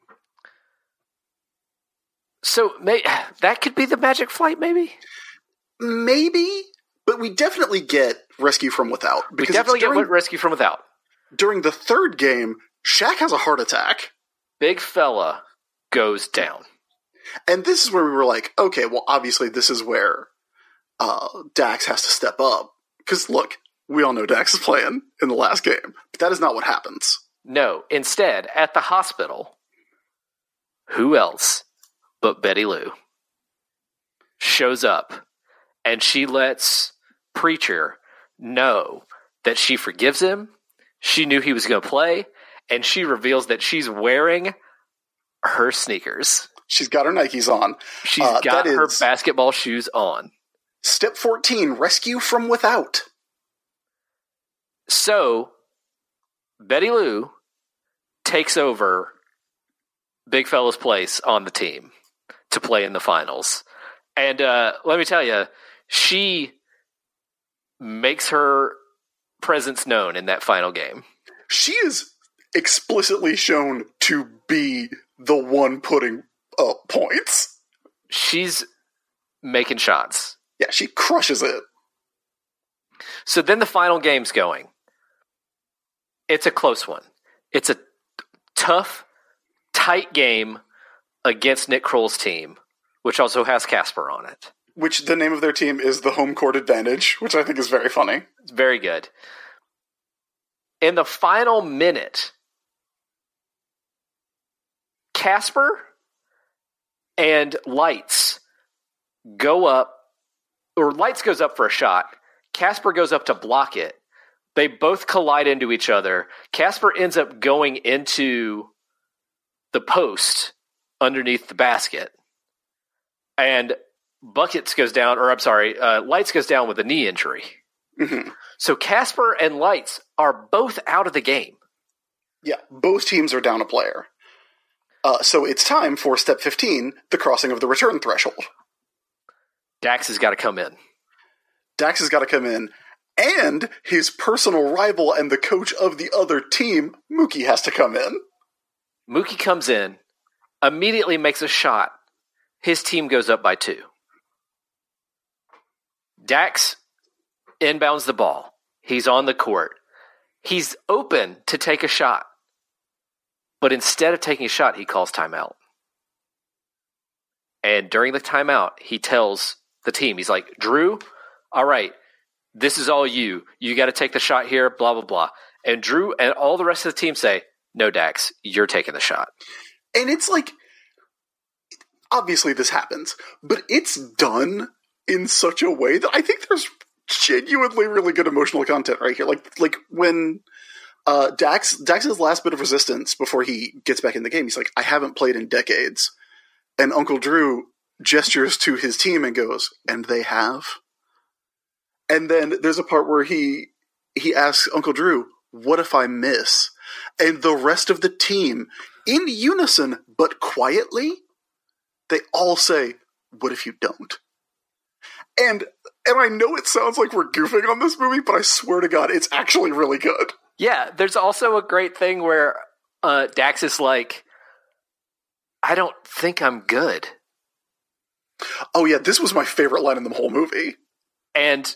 So that could be the Magic Flight, maybe? Maybe, but we definitely get Rescue from Without. We definitely get Rescue from Without. During the third game, Shaq has a heart attack. Big Fella goes down. And this is where we were like, okay, well, obviously this is where Dax has to step up. Because, look, we all know Dax is playing in the last game. But that is not what happens. No. Instead, at the hospital, who else but Betty Lou shows up, and she lets Preacher know that she forgives him, she knew he was going to play, and she reveals that she's wearing her sneakers. She's got her Nikes on. She's got her basketball shoes on. Step 14, Rescue from Without. So, Betty Lou takes over Big Fella's place on the team to play in the finals. And let me tell you, she makes her presence known in that final game. She is explicitly shown to be the one putting up points. She's making shots. Yeah, she crushes it. So then the final game's going. It's a close one. It's a tough, tight game against Nick Kroll's team, which also has Casper on it. Which the name of their team is the Home Court Advantage, which I think is very funny. It's very good. In the final minute, Casper and Lights go up, or Lights goes up for a shot. Casper goes up to block it. They both collide into each other. Casper ends up going into the post underneath the basket. And Lights goes down with a knee injury. Mm-hmm. So Casper and Lights are both out of the game. Yeah, both teams are down a player. So it's time for step 15, the crossing of the return threshold. Dax has got to come in. Dax has got to come in, and his personal rival and the coach of the other team, Mookie, has to come in. Mookie comes in, immediately makes a shot. His team goes up by 2. Dax inbounds the ball. He's on the court. He's open to take a shot. But instead of taking a shot, he calls timeout. And during the timeout, he tells the team, he's like, Drew, all right, this is all you. You got to take the shot here, blah, blah, blah. And Drew and all the rest of the team say, no, Dax, you're taking the shot. And it's like, obviously this happens, but it's done in such a way that I think there's genuinely really good emotional content right here. Like when Dax's last bit of resistance before he gets back in the game, he's like, I haven't played in decades. And Uncle Drew gestures to his team and goes, and they have? And then there's a part where he asks Uncle Drew, what if I miss? And the rest of the team, in unison but quietly, they all say, what if you don't? And I know it sounds like we're goofing on this movie, but I swear to God, it's actually really good. Yeah, there's also a great thing where Dax is like, I don't think I'm good. Oh yeah, this was my favorite line in the whole movie. And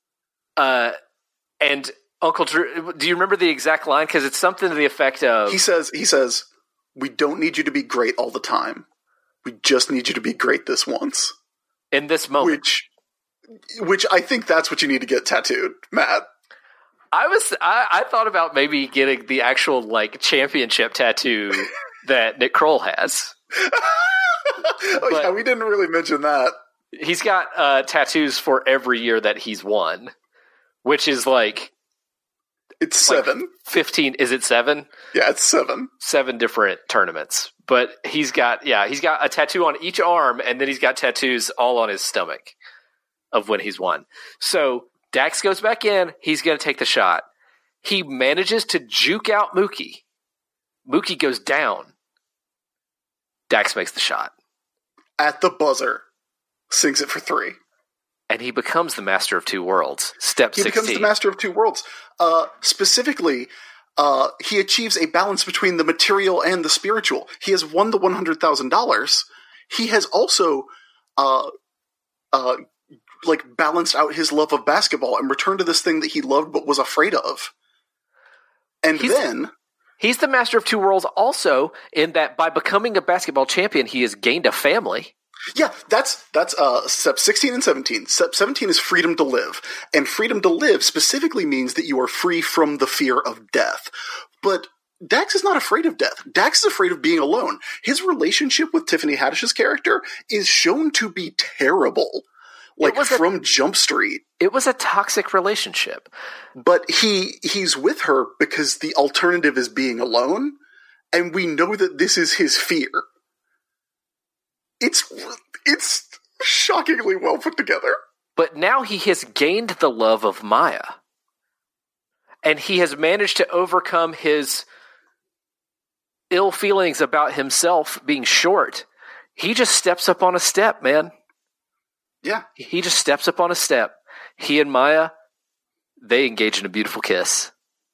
Uncle Drew, do you remember the exact line? Because it's something to the effect of... He says, we don't need you to be great all the time. We just need you to be great this once. In this moment. Which I think that's what you need to get tattooed, Matt. I thought about maybe getting the actual like championship tattoo that Nick Kroll has. Yeah, we didn't really mention that. He's got tattoos for every year that he's won, which is like it's 7. 15. Is it 7? Yeah, it's 7. 7 different tournaments. But he's got a tattoo on each arm, and then he's got tattoos all on his stomach of when he's won. So Dax goes back in. He's going to take the shot. He manages to juke out Mookie. Mookie goes down. Dax makes the shot. At the buzzer. Sinks it for 3. And he becomes the master of 2 worlds. Step 16. He becomes the master of 2 worlds. Specifically, he achieves a balance between the material and the spiritual. He has won the $100,000. He has also balanced out his love of basketball and returned to this thing that he loved but was afraid of. And he's the master of 2 worlds also in that by becoming a basketball champion, he has gained a family. Yeah, that's step 16 and 17. Step 17 is freedom to live. And freedom to live specifically means that you are free from the fear of death. But Dax is not afraid of death. Dax is afraid of being alone. His relationship with Tiffany Haddish's character is shown to be terrible. From Jump Street. It was a toxic relationship. But he's with her because the alternative is being alone. And we know that this is his fear. It's shockingly well put together. But now he has gained the love of Maya. And he has managed to overcome his ill feelings about himself being short. He just steps up on a step, man. Yeah. He just steps up on a step. He and Maya, they engage in a beautiful kiss.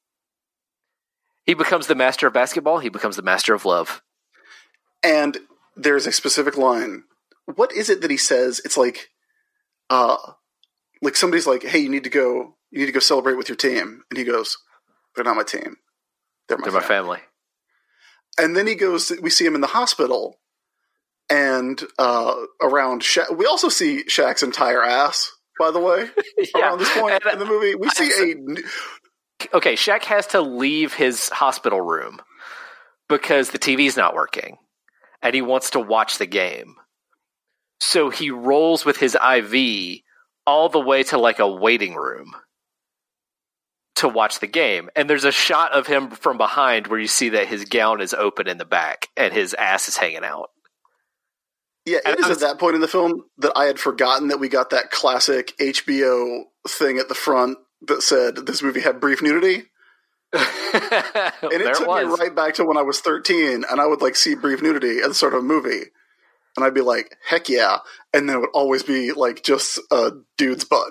He becomes the master of basketball. He becomes the master of love. And there's a specific line. What is it that he says? It's like somebody's like, "Hey, you need to go celebrate with your team," and he goes, "They're not my team. They're my family." And then he goes. We see him in the hospital, and around Shaq. We also see Shaq's entire ass. By the way, around this point in the movie, we see Okay, Shaq has to leave his hospital room because the TV's not working. And he wants to watch the game. So he rolls with his IV all the way to like a waiting room to watch the game. And there's a shot of him from behind where you see that his gown is open in the back and his ass is hanging out. Yeah, it is at that point in the film that I had forgotten that we got that classic HBO thing at the front that said this movie had brief nudity. And it took me right back to when I was 13, and I would like see brief nudity as sort of a movie, and I'd be like, heck yeah, and then it would always be like just a dude's butt.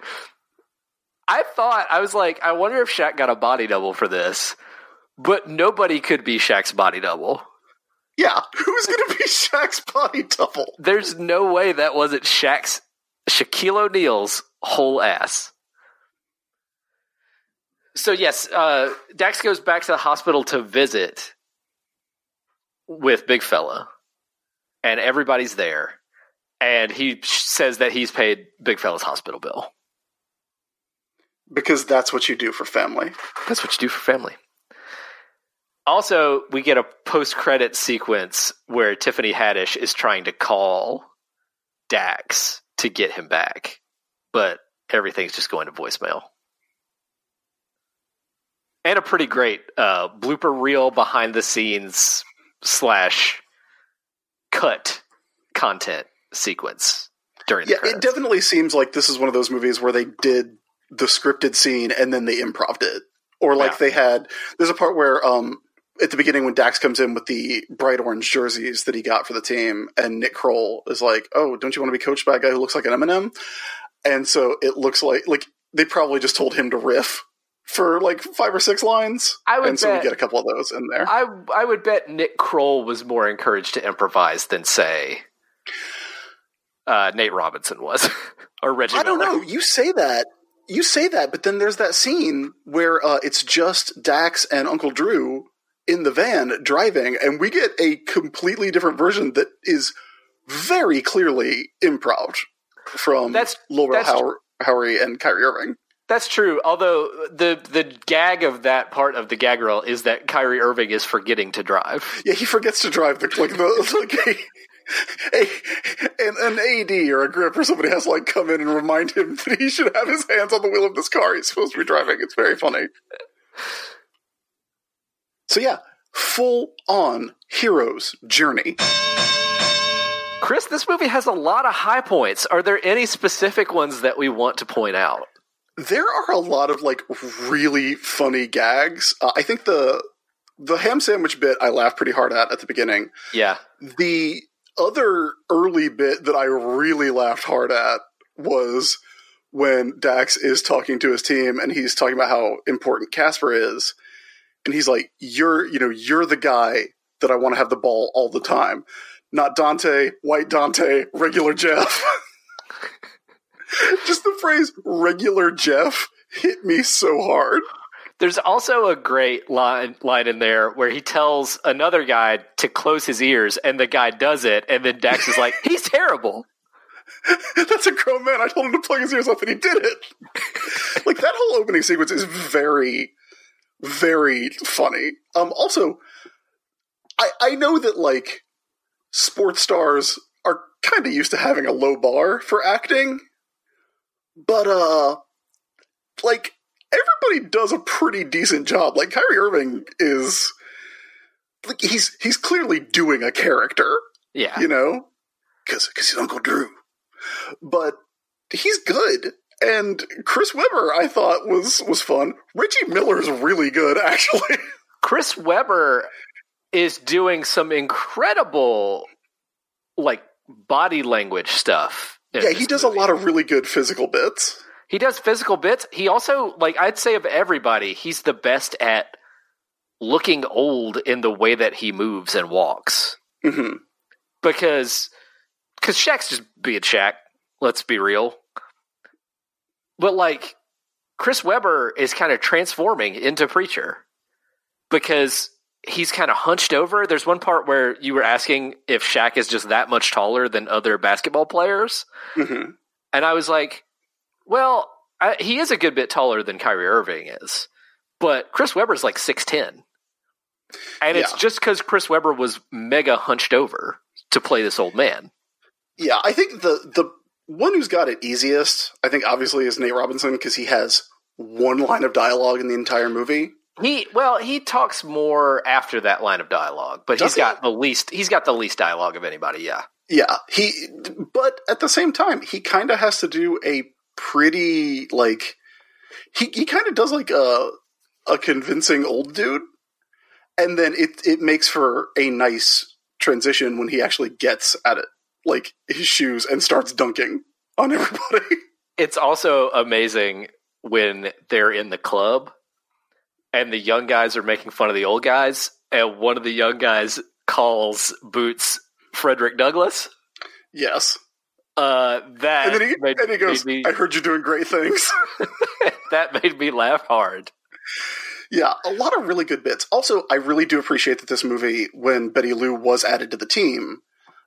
I was like, I wonder if Shaq got a body double for this, but nobody could be Shaq's body double. Yeah, who's going to be Shaq's body double? There's no way that wasn't Shaquille O'Neal's whole ass. So yes, Dax goes back to the hospital to visit with Big Fella, and everybody's there, and he says that he's paid Big Fella's hospital bill. Because that's what you do for family. That's what you do for family. Also, we get a post-credit sequence where Tiffany Haddish is trying to call Dax to get him back, but everything's just going to voicemail. And a pretty great blooper reel behind the scenes / cut content sequence during the credits. It definitely seems like this is one of those movies where they did the scripted scene and then they improv'd it. Or like there's a part where at the beginning when Dax comes in with the bright orange jerseys that he got for the team, and Nick Kroll is like, oh, don't you want to be coached by a guy who looks like an M&M? And so it looks like they probably just told him to riff for like 5 or 6 lines. So we get a couple of those in there. I would bet Nick Kroll was more encouraged to improvise than, say, Nate Robinson was. Or Reggie Miller. I don't know. You say that, but then there's that scene where it's just Dax and Uncle Drew in the van driving, and we get a completely different version that is very clearly improv from Laurel Howery and Kyrie Irving. That's true, although the gag of that part of the gag reel is that Kyrie Irving is forgetting to drive. Yeah, he forgets to drive an AD or a grip or somebody has to come in and remind him that he should have his hands on the wheel of this car he's supposed to be driving. It's very funny. So yeah, full on hero's journey. Chris, this movie has a lot of high points. Are there any specific ones that we want to point out? There are a lot of really funny gags. I think the ham sandwich bit I laughed pretty hard at the beginning. Yeah. The other early bit that I really laughed hard at was when Dax is talking to his team and he's talking about how important Casper is. And he's like, you're the guy that I want to have the ball all the time. Not Dante, white Dante, regular Jeff. Just the phrase regular Jeff hit me so hard. There's also a great line in there where he tells another guy to close his ears, and the guy does it, and then Dax is like, he's terrible. That's a grown man. I told him to plug his ears up, and he did it. That whole opening sequence is very, very funny. Also, I know that, sports stars are kind of used to having a low bar for acting, but, everybody does a pretty decent job. Kyrie Irving is, he's clearly doing a character. Yeah. Because he's Uncle Drew. But he's good. And Chris Webber, I thought, was fun. Reggie Miller's really good, actually. Chris Webber is doing some incredible, body language stuff. Yeah, he does a lot of really good physical bits. He does physical bits. He also, I'd say of everybody, he's the best at looking old in the way that he moves and walks. Mm-hmm. Because Shaq's just being Shaq. Let's be real. But, Chris Webber is kind of transforming into Preacher. Because he's kind of hunched over. There's one part where you were asking if Shaq is just that much taller than other basketball players. Mm-hmm. And I was like, well, he is a good bit taller than Kyrie Irving is, but Chris Webber's 6'10". And it's just because Chris Webber was mega hunched over to play this old man. Yeah, I think the one who's got it easiest, I think obviously is Nate Robinson, because he has one line of dialogue in the entire movie. He talks more after that line of dialogue, but he's got the least dialogue of anybody, yeah. Yeah, but at the same time, he kind of has to do a pretty, he kind of does a a convincing old dude, and then it makes for a nice transition when he actually gets at it, like his shoes, and starts dunking on everybody. It's also amazing when they're in the club and the young guys are making fun of the old guys, and one of the young guys calls Boots Frederick Douglass. Yes. And then he goes, I heard you doing great things. That made me laugh hard. Yeah, a lot of really good bits. Also, I really do appreciate that this movie, when Betty Lou was added to the team,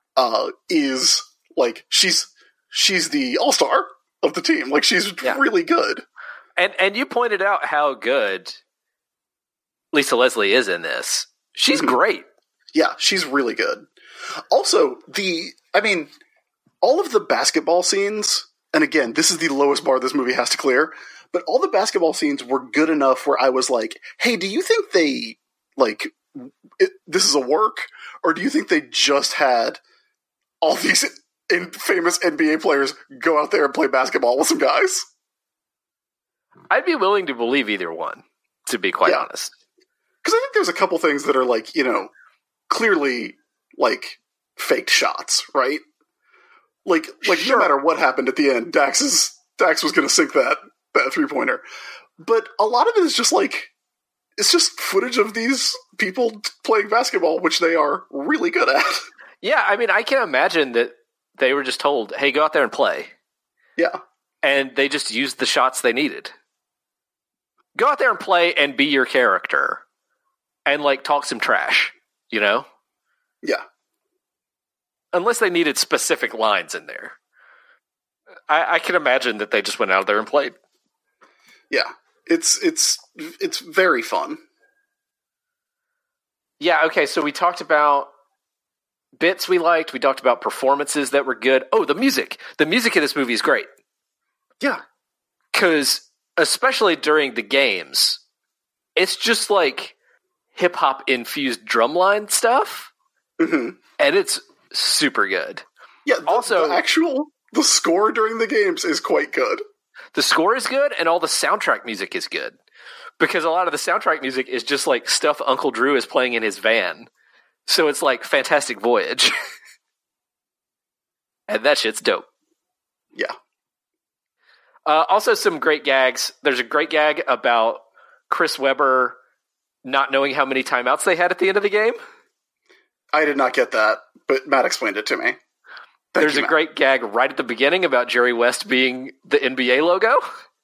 is like she's the all-star of the team. Like, she's really good. And you pointed out how good Lisa Leslie is in this. She's great. Yeah, she's really good. Also, all of the basketball scenes, and again, this is the lowest bar this movie has to clear, but all the basketball scenes were good enough where I was like, hey, do you think they, this is a work? Or do you think they just had all these famous NBA players go out there and play basketball with some guys? I'd be willing to believe either one, to be quite honest. Because I think there's a couple things that are clearly faked shots, right? Sure. No matter what happened at the end, Dax was going to sink that 3-pointer. But a lot of it is just it's just footage of these people playing basketball, which they are really good at. Yeah, I can imagine that they were just told, hey, go out there and play. Yeah. And they just used the shots they needed. Go out there and play and be your character. And, talk some trash, you know? Yeah. Unless they needed specific lines in there. I can imagine that they just went out there and played. Yeah. It's very fun. Yeah, okay, so we talked about bits we liked. We talked about performances that were good. Oh, the music. The music in this movie is great. Yeah. Because, especially during the games, it's just hip-hop infused drumline stuff. Mm-hmm. And it's super good. Yeah, the score during the games is quite good. The score is good, and all the soundtrack music is good. Because a lot of the soundtrack music is just stuff Uncle Drew is playing in his van. So it's Fantastic Voyage. And that shit's dope. Yeah. Also some great gags. There's a great gag about Chris Webber not knowing how many timeouts they had at the end of the game. I did not get that, but Matt explained it to me. There's a great gag right at the beginning about Jerry West being the NBA logo.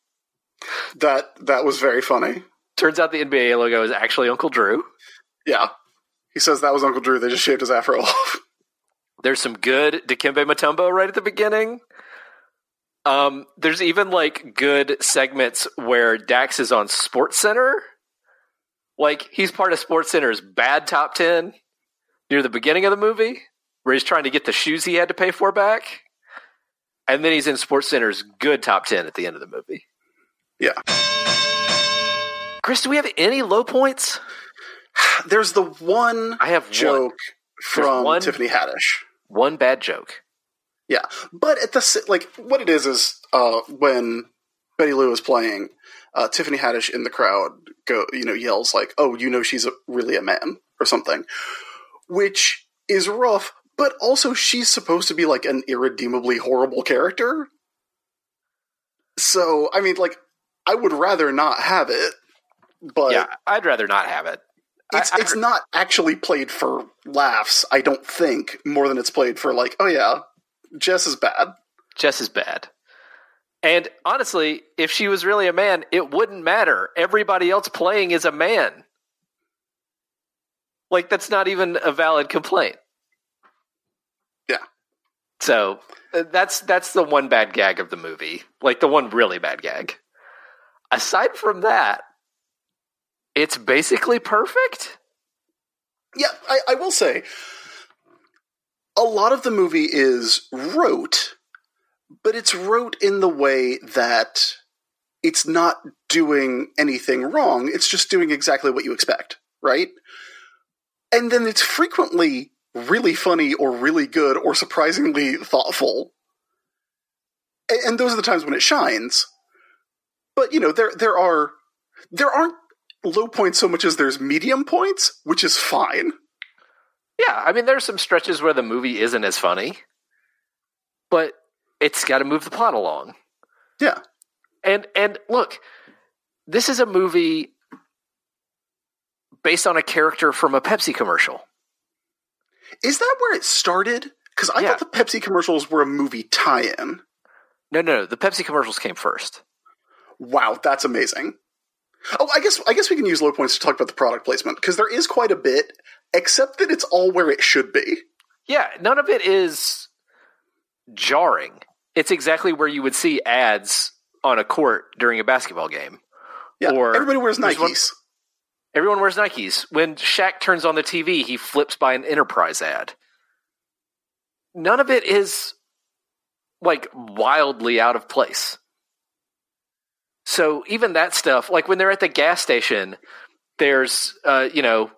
That was very funny. Turns out the NBA logo is actually Uncle Drew. Yeah. He says that was Uncle Drew. They just shaved his afro off. There's some good Dikembe Mutombo right at the beginning. There's even good segments where Dax is on SportsCenter. He's part of SportsCenter's bad top 10 near the beginning of the movie, where he's trying to get the shoes he had to pay for back. And then he's in SportsCenter's good top 10 at the end of the movie. Yeah. Chris, do we have any low points? There's the one joke from Tiffany Haddish. One bad joke. Yeah. But at what it is when Betty Lou is playing, Tiffany Haddish in the crowd yells oh, she's really a man or something, which is rough, but also she's supposed to be an irredeemably horrible character. So, I would rather not have it, but yeah, I'd rather not have it. It's not actually played for laughs, I don't think, more than it's played for oh yeah, Jess is bad. Jess is bad. And honestly, if she was really a man, it wouldn't matter. Everybody else playing is a man. That's not even a valid complaint. Yeah. So, that's the one bad gag of the movie. The one really bad gag. Aside from that, it's basically perfect. Yeah, I will say, a lot of the movie is rote, but it's rote in the way that it's not doing anything wrong. It's just doing exactly what you expect, right? And then it's frequently really funny or really good or surprisingly thoughtful. And those are the times when it shines. But, there aren't low points so much as there's medium points, which is fine. Yeah, I mean, there's some stretches where the movie isn't as funny, but it's got to move the plot along. Yeah. And look, this is a movie based on a character from a Pepsi commercial. Is that where it started? Because I thought the Pepsi commercials were a movie tie-in. No. The Pepsi commercials came first. Wow, that's amazing. Oh, I guess we can use low points to talk about the product placement, because there is quite a bit, except that it's all where it should be. Yeah, none of it is jarring. It's exactly where you would see ads on a court during a basketball game. Yeah, or everybody wears Nikes. Everyone wears Nikes. When Shaq turns on the TV, he flips by an Enterprise ad. None of it is, like, wildly out of place. So even that stuff, like when they're at the gas station, there's, Pepsi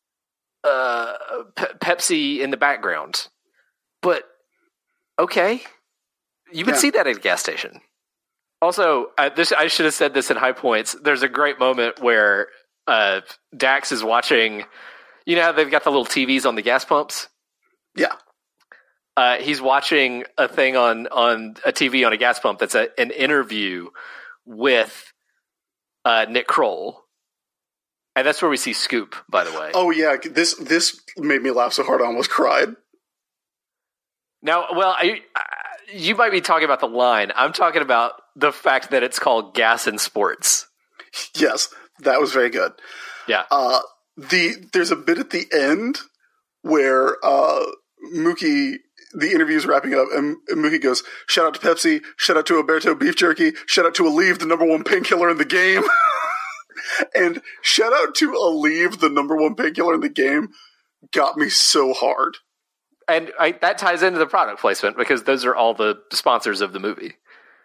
in the background. But, okay, you would see that at a gas station. Also, I should have said this in high points. There's a great moment where Dax is watching, you know how they've got the little TVs on the gas pumps? Yeah. He's watching a thing on a TV on a gas pump that's an interview with Nick Kroll. And that's where we see Scoop, by the way. Oh, yeah. This made me laugh so hard I almost cried. Now, well, you might be talking about the line. I'm talking about the fact that it's called Gas and Sports. Yes, that was very good. Yeah. There's a bit at the end where Mookie, the interview's wrapping up, and Mookie goes, shout out to Pepsi, shout out to Alberto Beef Jerky, shout out to Aleve, the number one painkiller in the game. And shout out to Aleve, the number one painkiller in the game, got me so hard. And that ties into the product placement, because those are all the sponsors of the movie.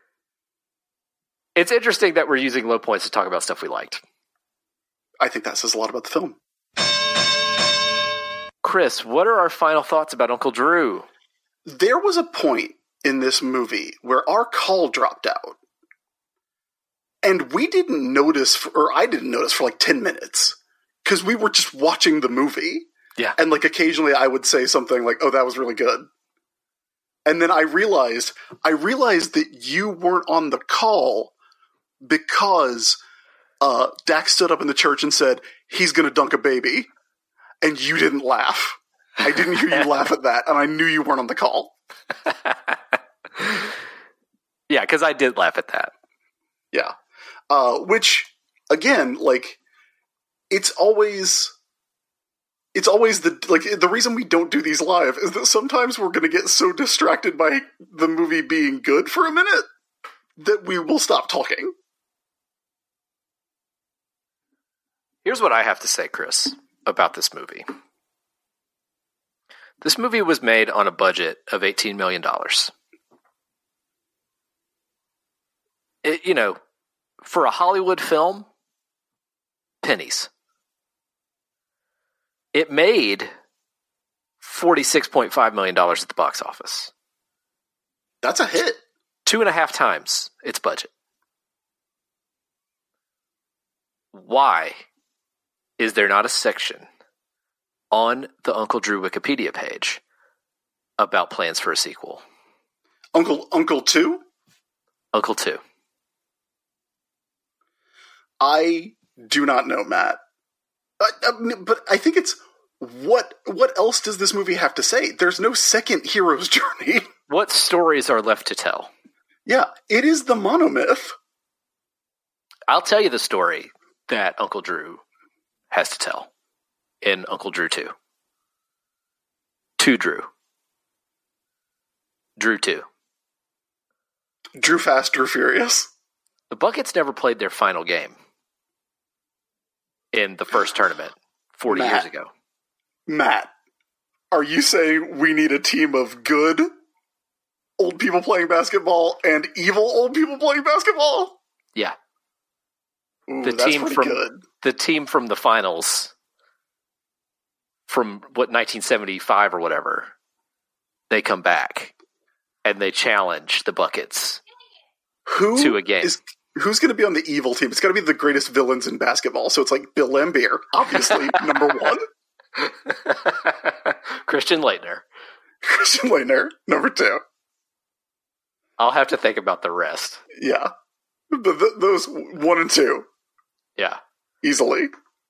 It's interesting that we're using low points to talk about stuff we liked. I think that says a lot about the film. Chris, what are our final thoughts about Uncle Drew? There was a point in this movie where our call dropped out. And we didn't notice, or I didn't notice for like 10 minutes. Because we were just watching the movie. Yeah. And like occasionally I would say something like, oh, that was really good. And then I realized that you weren't on the call because Dax stood up in the church and said, he's going to dunk a baby. And you didn't laugh. I didn't hear you laugh at that, and I knew you weren't on the call. Yeah, because I did laugh at that. Yeah. Which, again, like, it's always the reason we don't do these live is that sometimes we're going to get so distracted by the movie being good for a minute that we will stop talking. Here's what I have to say, Chris, about this movie. This movie was made on a budget of $18 million. For a Hollywood film, pennies. It made $46.5 million at the box office. That's a hit. 2.5 times its budget. Why is there not a section on the Uncle Drew Wikipedia page about plans for a sequel? Uncle 2? Uncle 2. I do not know, Matt. But I think it's what else does this movie have to say? There's no second hero's journey. What stories are left to tell? Yeah, it is the monomyth. I'll tell you the story that Uncle Drew has to tell in Uncle Drew 2. Drew. Drew 2. Drew Fast, Drew Furious. The Buckets never played their final game in the first tournament 40 years ago. Matt, are you saying we need a team of good old people playing basketball and evil old people playing basketball? Yeah. Ooh, the team from the finals from 1975 or whatever, they come back and they challenge the Buckets to a game. Who's going to be on the evil team? It's got to be the greatest villains in basketball. So it's like Bill Laimbeer, obviously, number one. Christian Laettner. Christian Laettner, number two. I'll have to think about the rest. Yeah. Those 1 and 2. Yeah. Easily.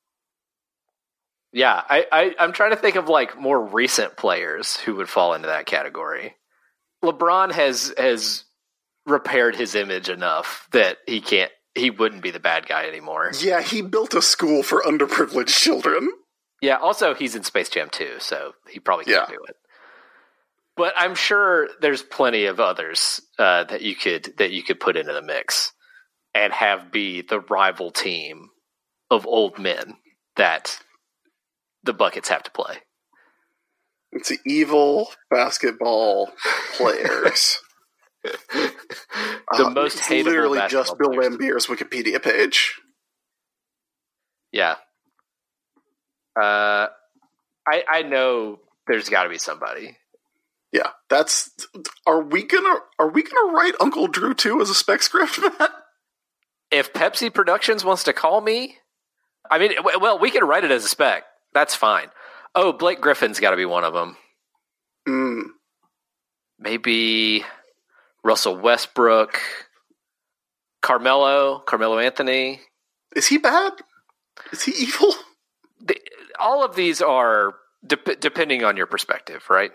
Yeah, I'm trying to think of like more recent players who would fall into that category. LeBron has repaired his image enough that he wouldn't be the bad guy anymore. Yeah, he built a school for underprivileged children. Yeah, also he's in Space Jam 2, so he probably can't do it. But I'm sure there's plenty of others that you could put into the mix and have be the rival team of old men that the Buckets have to play. It's the evil basketball players. The most hateable literally basketball just Bill players. Laimbeer's Wikipedia page. Yeah. I know there's got to be somebody. Yeah, that's. Are we gonna write Uncle Drew 2 as a spec script, Matt? If Pepsi Productions wants to call me, I mean, well, we can write it as a spec. That's fine. Oh, Blake Griffin's got to be one of them. Maybe Russell Westbrook, Carmelo Anthony. Is he bad? Is he evil? All of these are depending on your perspective, right?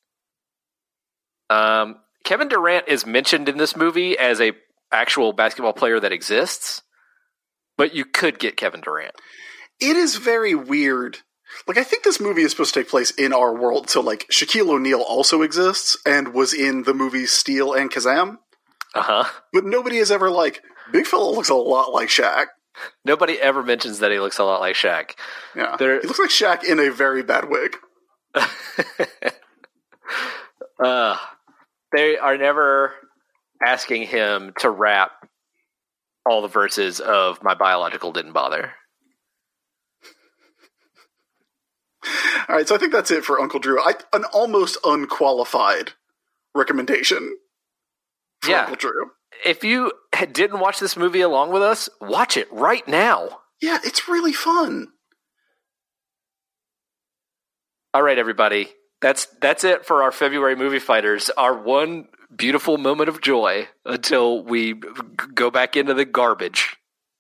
Kevin Durant is mentioned in this movie as a actual basketball player that exists, but you could get Kevin Durant. It is very weird. Like, I think this movie is supposed to take place in our world, so, like, Shaquille O'Neal also exists and was in the movies Steel and Kazam. Uh-huh. But nobody is ever like, big fella looks a lot like Shaq. Nobody ever mentions that he looks a lot like Shaq. Yeah. He looks like Shaq in a very bad wig. They are never asking him to rap all the verses of My Biological Didn't Bother. All right, so I think that's it for Uncle Drew. An almost unqualified recommendation for Uncle Drew. If you didn't watch this movie along with us, watch it right now. Yeah, it's really fun. All right, everybody. That's it for our February Movie Fighters. Our one beautiful moment of joy until we go back into the garbage.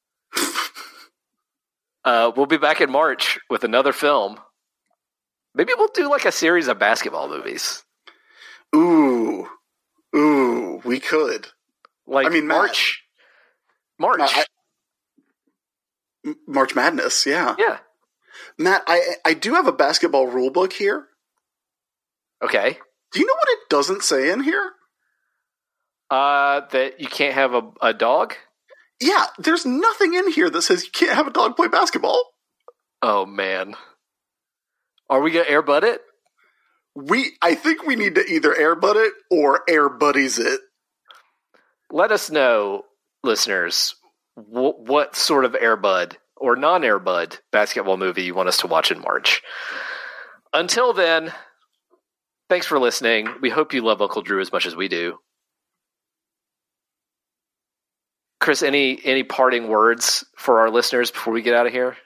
We'll be back in March with another film. Maybe we'll do like a series of basketball movies. Ooh, we could. Like, I mean, March. Matt, March Madness, yeah. Yeah. Matt, I do have a basketball rule book here. Okay. Do you know what it doesn't say in here? That you can't have a dog? Yeah, there's nothing in here that says you can't have a dog play basketball. Oh, man. Are we going to airbud it? I think we need to either airbud it or airbuddies it. Let us know, listeners, what sort of airbud or non-airbud basketball movie you want us to watch in March. Until then, thanks for listening. We hope you love Uncle Drew as much as we do. Chris, any parting words for our listeners before we get out of here?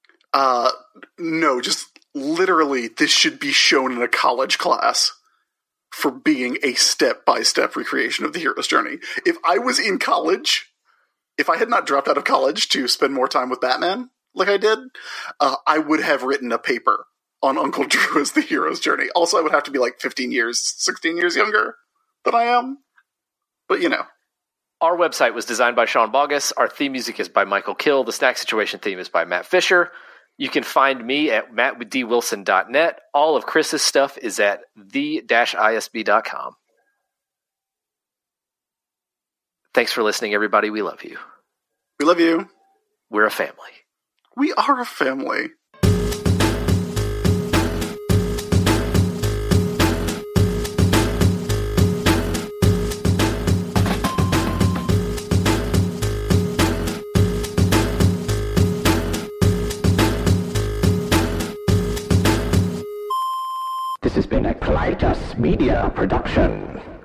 No, just literally, this should be shown in a college class for being a step-by-step recreation of the hero's journey. If I was in college, if I had not dropped out of college to spend more time with Batman like I did, I would have written a paper on Uncle Drew as the hero's journey. Also, I would have to be like 16 years younger than I am. But, you know. Our website was designed by Sean Bogus. Our theme music is by Michael Kill. The Snack Situation theme is by Matt Fisher. You can find me at mattwithdwilson.net. All of Chris's stuff is at the-isb.com. Thanks for listening, everybody. We love you. We love you. We're a family. We are a family. This has been a Colitis Media production.